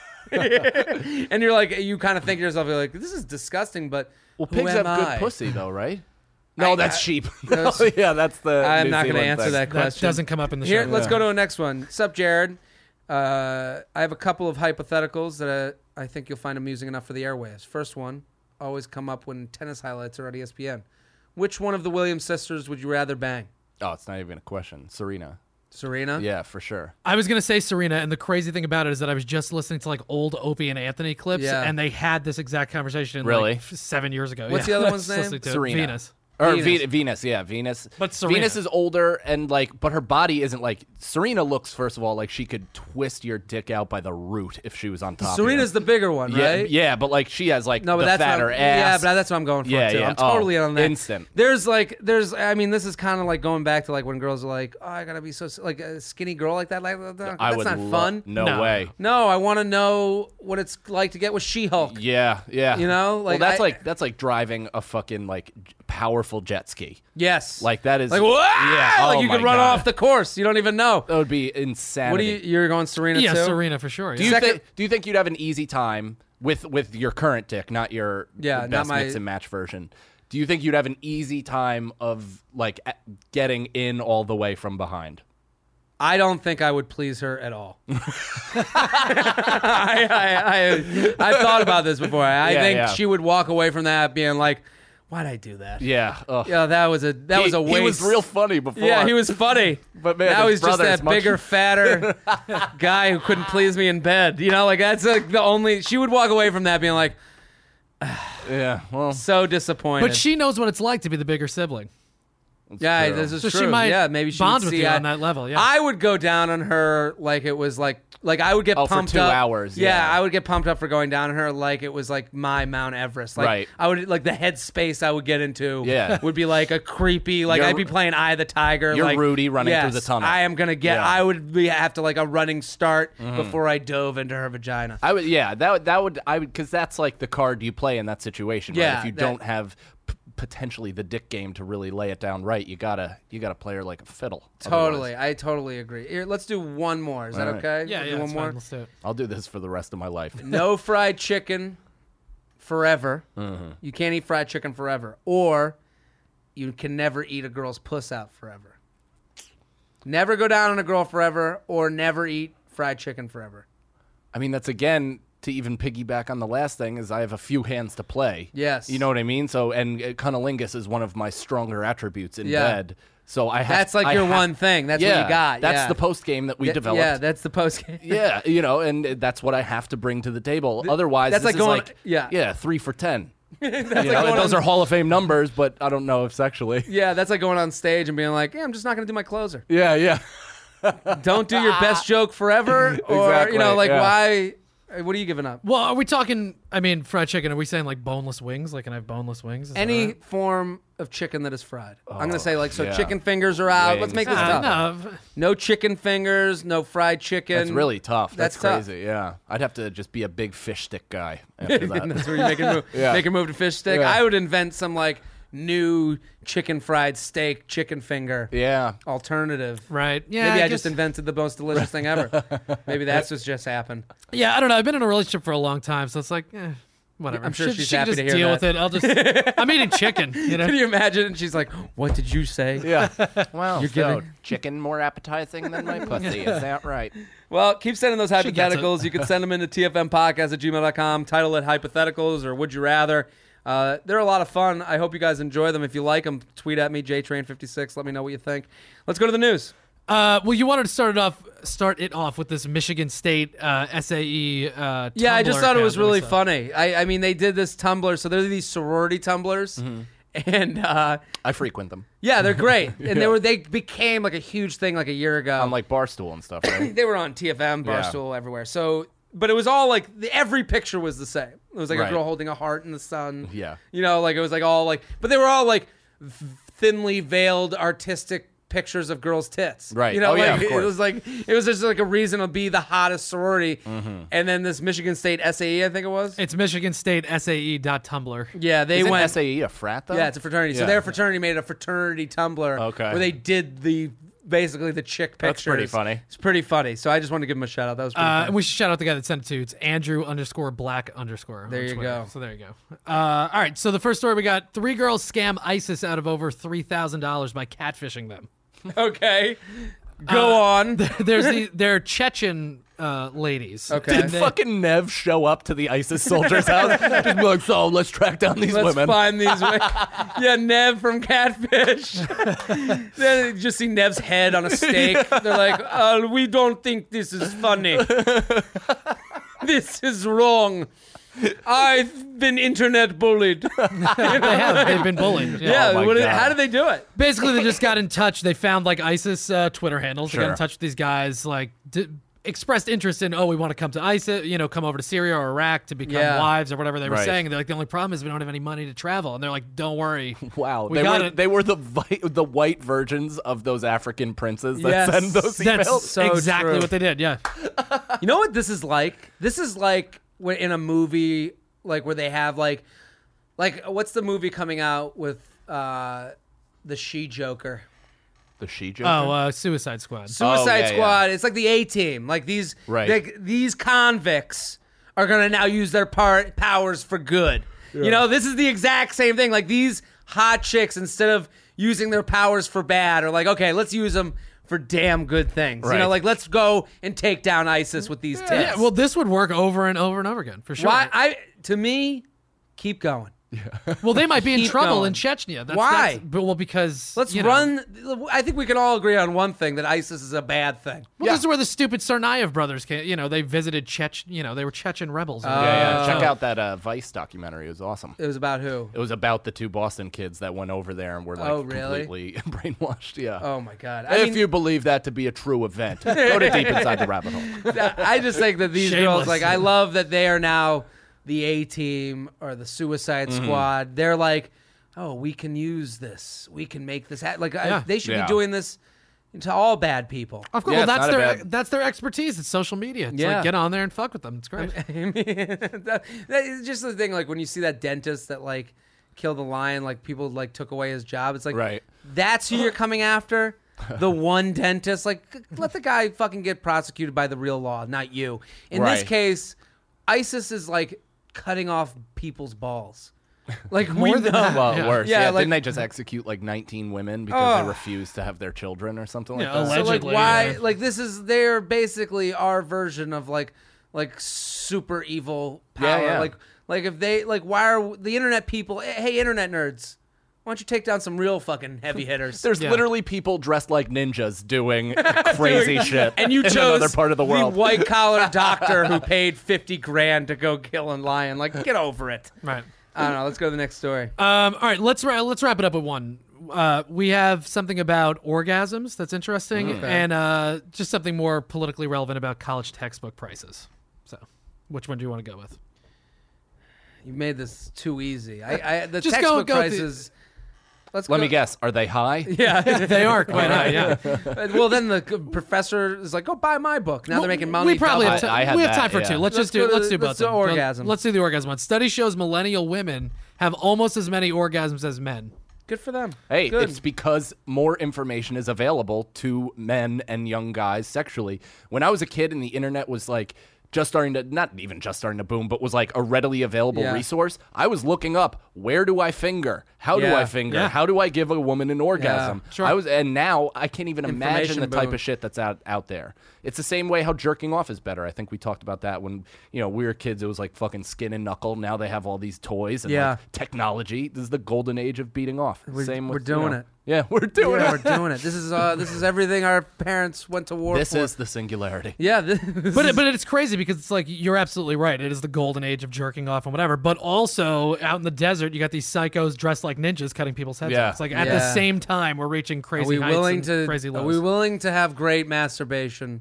And you're like, you kind of think to yourself, you're like, this is disgusting, but Well, who pigs am have good I? pussy though, right? No, that's sheep. Those- Yeah, that's the. I'm New not going to Zealand answer thing. that that question. doesn't come up in the Here, show. let's go to the next one. Sup, Jared? I have a couple of hypotheticals that I think you'll find amusing enough for the airwaves. First one, always come up when tennis highlights are at ESPN. Which one of the Williams sisters would you rather bang? Oh, it's not even a question. Serena. Serena? Yeah, for sure. I was going to say Serena, and the crazy thing about it is that I was just listening to like old Opie and Anthony clips, Yeah. and they had this exact conversation Really? like 7 years ago. What's Yeah. the other I one's was name? listening to Serena. Venus. Or Venus. Venus, yeah, Venus. But Serena. Venus is older and but her body isn't like Serena looks. First of all, like she could twist your dick out by the root if she was on top. Serena's the bigger one, of you. right? Yeah, but like she has like No, but the that's fatter what, ass. Yeah, but that's what I'm going for Yeah, too. yeah. I'm totally Oh, on that. instant. There's I mean, this is kind of like going back to like when girls are like, oh, I gotta be so like a skinny girl like that. Like that's I would not fun. No No. way. No, I want to know what it's like to get with She-Hulk. Yeah, yeah. You know, like, well, I- that's like driving a fucking like powerful jet ski. Yes. Like that is Like, what? Yeah, Like oh you could my run God. off the course. You don't even know. That would be insanity. What you're going Serena Yeah, too? Serena for sure. Do yeah. you think you'd have an easy time with your current dick, not your Yeah, best not my- mix and match version? Do you think you'd have an easy time of like getting in all the way from behind? I don't think I would please her at all. I thought about this before. I think she would walk away from that being like, why'd I do that? Yeah. Ugh. Yeah, that was a waste. He was real funny before. Yeah, he was funny. But man, now his he's just brother is that much- bigger, fatter guy who couldn't please me in bed. You know, like that's like the only. She would walk away from that being like, Yeah. Well, so disappointed. But she knows what it's like to be the bigger sibling. Yeah, true. this is So true. she might yeah, maybe she bond would with see you on that level. Yeah. I would go down on her like it was like I would get Oh, for pumped 2 up. hours, Yeah, yeah. I would get pumped up for going down on her like it was like my Mount Everest. Like Right. I would like the headspace I would get into. Yeah. would be like a creepy. Like You're- I'd be playing Eye of the Tiger. You're like, Rudy running through the yes, tunnel. I am gonna get. Yeah. Mm-hmm. I would have to like a running start before I dove into her vagina. I would. Yeah. That would. I would, because that's like the card you play in that situation. Right? Yeah, If you that- don't have potentially the dick game to really lay it down right, you gotta play her like a fiddle. Totally, Otherwise, I totally agree. Here, let's do one more. Is that All right. okay? yeah, We'll yeah, do one that's more. fine. Let's do it. I'll do this for the rest of my life. No fried chicken forever. You can't eat fried chicken forever. Or you can never eat a girl's puss out forever. Never go down on a girl forever or never eat fried chicken forever. I mean, that's again to even piggyback on the last thing is I have a few hands to play. Yes. You know what I mean? So, and cunnilingus is one of my stronger attributes in Yeah. bed. So I have. That's like I your have- one thing. That's yeah, what you got. That's yeah. the post game that we developed. Yeah, that's the post game. Yeah, and that's what I have to bring to the table. Otherwise, that's this like is going- like yeah. 3 for 10. That's You like know, going those on- are Hall of Fame numbers, but I don't know if sexually. Yeah, that's like going on stage and being like, yeah, I'm just not going to do my closer. Yeah. Don't do your best joke forever. Or, Exactly, like, yeah. why? What are you giving up? Well, are we talking? I mean, fried chicken. Are we saying like boneless wings? Like, can I have boneless wings? Is that Any right? form of chicken that is fried. I'm going to say, like, so yeah. chicken fingers are out. Let's make this Wings. tough. No, No chicken fingers, no fried chicken. That's really tough. That's That's tough. crazy. Yeah, I'd have to just be a big fish stick guy after that. That's where you make a move. Yeah. Make a move to fish stick. Yeah. I would invent some like new chicken fried steak, chicken finger Yeah. alternative. right? Yeah. Maybe I guess- just invented the most delicious thing ever. Maybe that's what's just happened. Yeah, I don't know. I've been in a relationship for a long time, so it's like, whatever. I'm sure she she's can happy just to hear deal that. with it. I'll just. I'm eating chicken. You know. Can you imagine? And she's like, "What did you say?" Yeah. Well, You're so giving- chicken more appetizing than my pussy. Is that right? Well, keep sending those gets it. hypotheticals. You can send them into tfmpodcast@gmail.com. Title it Hypotheticals or Would You Rather. They're a lot of fun. I hope you guys enjoy them. If you like them, tweet at me, JTrain56. Let me know what you think. Let's go to the news. Well, you wanted to start it off with this Michigan State SAE. Yeah, I just Tumblr thought it was account that we really saw. funny. I mean, they did this Tumblr. So they're these sorority Tumblrs. And I frequent them. yeah, they're great. And they became like a huge thing like a year ago. On like Barstool and stuff, right? They were on TFM, Barstool, everywhere. So, but it was all like every picture was the same. It was like a Right. girl holding a heart in the sun. Yeah. You know, like it was like all like, but they were all like thinly veiled artistic pictures of girls' tits. Right. You know, Oh, yeah, like of course. it was just like a reason to be the hottest sorority. And then this Michigan State SAE, I think it was. It's Michigan State SAE.Tumblr. Yeah, they Isn't went. SAE a frat though? Yeah, it's a fraternity. So Yeah. their fraternity made a fraternity Tumblr Okay. where they did basically the chick pictures. That's pretty funny. It's pretty funny. So I just wanted to give him a shout out. That was pretty And funny. we should shout out the guy that sent it to. It's Andrew_Black_. There on you Twitter. go. So there you go. All right. So the first story we got: 3 girls scam ISIS out of over $3,000 by catfishing them. Okay. Go on. They're Chechen Okay. ladies. Did And they- fucking Nev show up to the ISIS soldiers' house? Just be like, so let's track down these Let's women. find these women. Yeah, Nev from Catfish. Then you just see Nev's head on a stake. They're like, we don't think this is funny. This is wrong. I've been internet bullied. They've been bullied. Yeah, my God. how did they do it? Basically, they just got in touch. They found like ISIS Twitter handles. They got in Sure. touch with these guys, like expressed interest in, we want to come to ISIS, come over to Syria or Iraq to become Yeah. wives or whatever they were Right. saying. And they're like, the only problem is we don't have any money to travel. And they're like, don't worry. Wow, We got it. they were the white versions of those African princes that Yes. send those That's emails. So exactly true. what they did. Yeah. You know what this is like? This is like when in a movie, like where they have like what's the movie coming out with the She-Joker? The She-Joker? Suicide Squad. Suicide yeah, Squad. It's like the A-Team. Like these, Right. these convicts are gonna now use their powers for good. You know, this is the exact same thing. Like these hot chicks, instead of using their powers for bad, are like, okay, let's use them for damn good things. You Right. know, like let's go and take down ISIS with these tips. Yeah, well, this would work over and over and over again for sure. To me, keep going. Well, they might be in Keep trouble going. in Chechnya. Why? Because Let's you know, run. I think we can all agree on one thing: that ISIS is a bad thing. Well, this is where the stupid Tsarnaev brothers came. You know, they visited they were Chechen rebels. Check out that Vice documentary. It was awesome. It was about who? It was about the 2 Boston kids that went over there and were like Oh, really? completely brainwashed. Yeah. Oh my God! If you believe that to be a true event, go to deep inside the rabbit hole. I just think that these Shameless. girls, like, I love that they are now the A-Team or the Suicide Squad. They're like, oh, we can use this. We can make this. They should be doing this to all bad people. Of course, Yeah, well, it's not a that's their expertise. It's social media. It's Yeah. like get on there and fuck with them. It's great. I mean, that is just the thing. Like when you see that dentist that like killed the lion, like people like took away his job. It's like, Right. That's who you're coming after. The one dentist, like, let the guy fucking get prosecuted by the real law, not you. In this Right. case, ISIS is like cutting off people's balls. Like More we than know. that. Well, Yeah. worse. Yeah, Yeah, like- didn't they just execute like 19 women because they refused to have their children or something like Yeah, that? So like Allegedly, why? yeah. Like this is they're basically our version of like super evil power. Yeah, yeah. Like if they like why are the internet people? Hey, internet nerds, why don't you take down some real fucking heavy hitters? There's Yeah. literally people dressed like ninjas doing crazy shit and you in chose another part of the world. the white collar doctor who paid $50,000 to go kill a lion. Like, get over it. Right. I don't know. Let's go to the next story. All right, let's wrap it up with one. We have something about orgasms that's interesting, and just something more politically relevant about college textbook prices. So, which one do you want to go with? You made this too easy. The Just textbook go prices. Let's Let go. me guess. Are they high? Yeah, They are quite high. Yeah. Well, then the professor is like, "Go buy my book." Now they're making money. We probably have, I had we have that, time for yeah. two. Let's Let's do do both. let's do of them. orgasm. Let's do the orgasm one. Study shows millennial women have almost as many orgasms as men. Good for them. Hey, Good. it's because more information is available to men and young guys sexually. When I was a kid and the internet was like just starting to, not even just starting to boom, but was like a readily available Yeah. resource, I was looking up, where do I finger? How do Yeah. I finger? Yeah. How do I give a woman an orgasm? Sure. And now I can't even imagine Information the type boom. of shit that's out there. It's the same way how jerking off is better. I think we talked about that when, we were kids. It was like fucking skin and knuckle. Now they have all these toys and Yeah. like technology. This is the golden age of beating off. Same we're with, doing it. Yeah, we're doing Yeah, it. we're doing it. This is everything our parents went to war This for. is the singularity. Yeah, But it's crazy because it's like you're absolutely right. It is the golden age of jerking off and whatever. But also out in the desert, you got these psychos dressed like ninjas cutting people's heads Yeah. off. It's like at Yeah. the same time we're reaching are crazy we heights willing and to? crazy Are lows. we willing to have great masturbation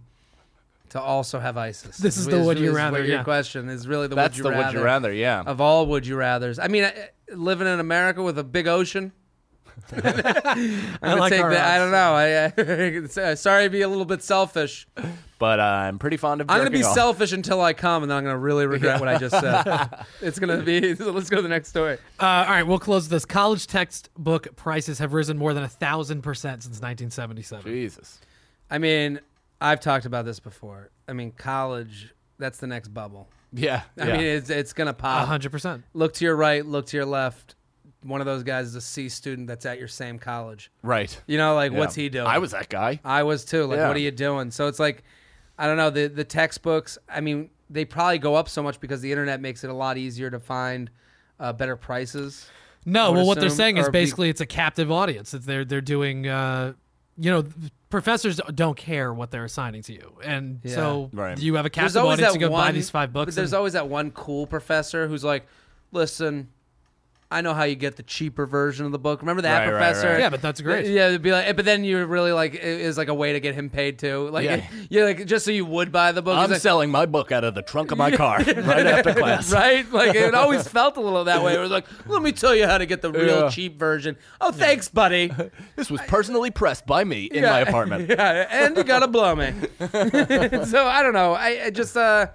to also have ISIS? This is the would you rather, Your yeah. question is really the That's would you the rather. would you rather, yeah. Of all would you rather's. I mean, living in America with a big ocean. I'm gonna like take our that. I odds. don't know. Sorry to be a little bit selfish. But I'm pretty fond of I'm jerking gonna be off. selfish until I come, and then I'm gonna really regret what I just said. It's gonna be. So let's go to the next story. All right, we'll close this. College textbook prices have risen more than 1,000% since 1977. Jesus. I mean, I've talked about this before. I mean, college. That's the next bubble. Yeah. I mean, it's gonna pop. 100%. Look to your right. Look to your left. One of those guys is a C student that's at your same college. right. You know, like Yeah. what's he doing? I was that guy. I was too. Like, Yeah. what are you doing? So it's like, I don't know. The textbooks, I mean, they probably go up so much because the internet makes it a lot easier to find better prices. No, I would well, what they're assume, saying is or be- basically it's a captive audience. They're doing, professors don't care what they're assigning to you, and Yeah. so Right. you have a captive audience to go buy these 5 books. But there's and- always that one cool professor who's like, listen, I know how you get the cheaper version of the book. Remember that Right, right, professor? right. Yeah, but that's great. Yeah, it'd be like, but then you really like it is like a way to get him paid too. Like, Yeah. you're like just so you would buy the book. I'm He's like, selling my book out of the trunk of my car right after class. right? Like it always felt a little that way. It was like, let me tell you how to get the real Yeah. cheap version. Oh, thanks, buddy. This was personally pressed by me in my apartment. Yeah, and you gotta blow me. So I don't know. I just I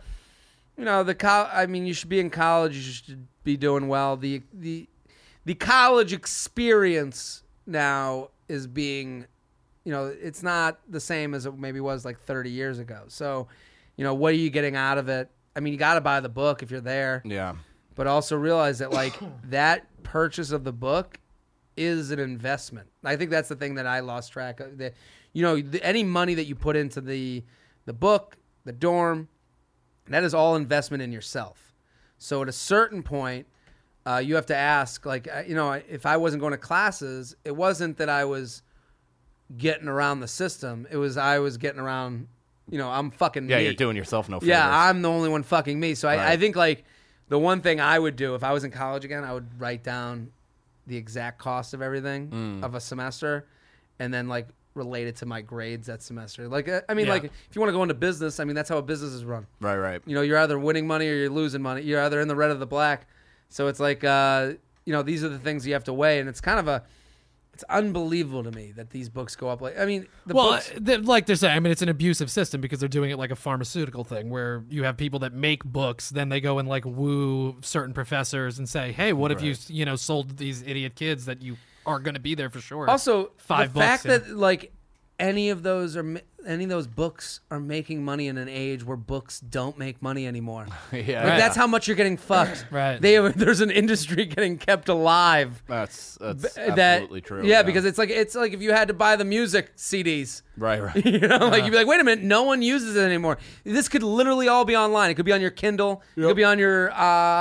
mean, you should be in college. You should be doing well. The college experience now is being, it's not the same as it maybe was like 30 years ago. So, what are you getting out of it? I mean, you got to buy the book if you're there, Yeah. but also realize that like that purchase of the book is an investment. I think that's the thing that I lost track of. Any money that you put into the book, the dorm, that is all investment in yourself. So at a certain point, you have to ask, like, if I wasn't going to classes, it wasn't that I was getting around the system. It was I was getting around, I'm fucking me. You're doing yourself no favors. Yeah, I'm the only one fucking me. So I think, like, the one thing I would do if I was in college again, I would write down the exact cost of everything of a semester and then, like, relate it to my grades that semester. Like, like, if you want to go into business, that's how a business is run. Right. You're either winning money or you're losing money. You're either in the red or the black. So it's like, these are the things you have to weigh, and it's kind of it's unbelievable to me that these books go up. Like, books, like they're saying, it's an abusive system because they're doing it like a pharmaceutical thing where you have people that make books, then they go and like woo certain professors and say, hey, what if you, sold these idiot kids that you are going to be there for sure. Also, the fact books, that like any of those books are making money in an age where books don't make money anymore. That's how much you're getting fucked. Right. There's an industry getting kept alive. That's absolutely true. Yeah, because it's like if you had to buy the music CDs. Right. Like you'd be like, wait a minute, no one uses it anymore. This could literally all be online. It could be on your Kindle. Yep. It could be on your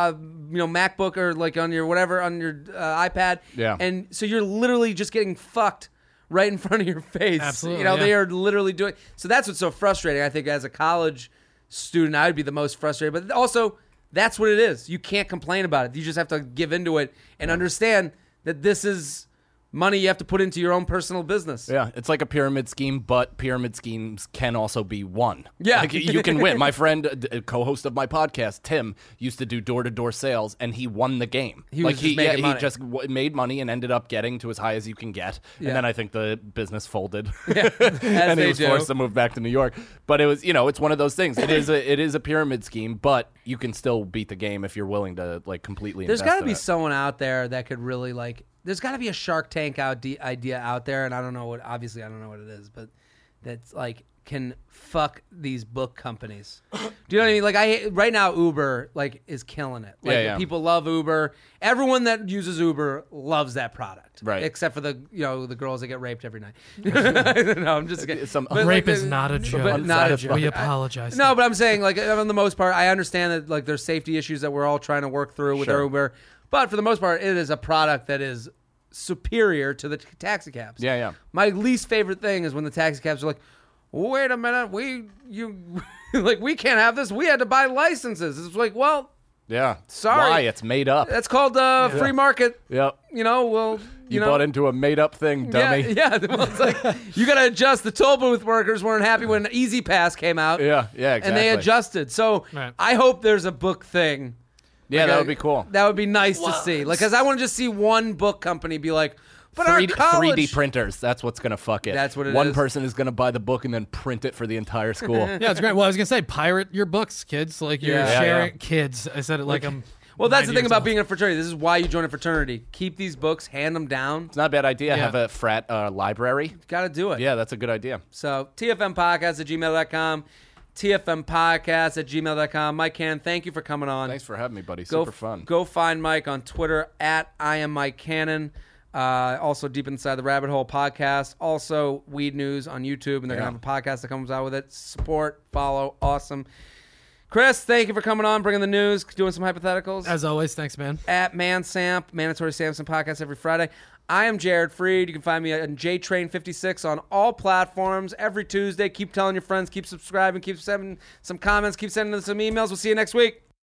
MacBook or like on your whatever on your iPad. Yeah. And so you're literally just getting fucked right in front of your face. Absolutely. They are literally doing. So that's what's so frustrating. I think as a college student, I would be the most frustrated. But also, that's what it is. You can't complain about it. You just have to give into it and understand that this is money you have to put into your own personal business. Yeah, it's like a pyramid scheme, but pyramid schemes can also be won. Yeah. Like, you can win. My friend, co-host of my podcast, Tim, used to do door-to-door sales, and he won the game. He just made money and ended up getting to as high as you can get. Yeah. And then I think the business folded. And he was forced to move back to New York. But it was, it's one of those things. It is a pyramid scheme, but you can still beat the game if you're willing to like completely There's invest got to in be it. someone out there that could really like. There's got to be a Shark Tank idea out there, and I don't know what it is, but that's like can fuck these book companies. Do you know what I mean? Like right now Uber like is killing it. Like people love Uber. Everyone that uses Uber loves that product. Right. Except for the girls that get raped every night. No, I'm just kidding. Rape is not a joke. But not a joke. We apologize. No, but I'm saying like on the most part, I understand that like there's safety issues that we're all trying to work through with our Uber. But for the most part, it is a product that is superior to the taxi cabs. Yeah. My least favorite thing is when the taxi cabs are like, wait a minute, we can't have this. We had to buy licenses. It's like, well, yeah. Sorry. Why? It's made up. That's called free market. Yep. You bought into a made up thing, dummy. Yeah. Well, it's like you got to adjust. The toll booth workers weren't happy when Easy Pass came out. Yeah, exactly. And they adjusted. So I hope there's a book thing. Yeah, that would be cool. That would be nice to see. Like, because I want to just see one book company be like, but our college... 3D printers. That's what's going to fuck it. That's what it is. One person is going to buy the book and then print it for the entire school. Yeah, it's great. Well, I was going to say, pirate your books, kids. Like, you're sharing... Kids. I said it like I'm... Well, that's the thing about being in a fraternity. This is why you join a fraternity. Keep these books, hand them down. It's not a bad idea. Have a frat library. Got to do it. Yeah, that's a good idea. So, tfmpodcast@gmail.com. tfmpodcast@gmail.com. Mike Cannon, thank you for coming on. Thanks for having me, buddy. Super fun. Go find Mike on Twitter @IamMikeCannon. Also, Deep Inside the Rabbit Hole podcast. Also, Weed News on YouTube, and they're going to have a podcast that comes out with it. Support, follow, awesome. Chris, thank you for coming on, bringing the news, doing some hypotheticals. As always, thanks, man. @ManSamp, Mandatory Samson podcast every Friday. I am Jared Freed. You can find me on JTrain56 on all platforms every Tuesday. Keep telling your friends, keep subscribing, keep sending some comments, keep sending us some emails. We'll see you next week.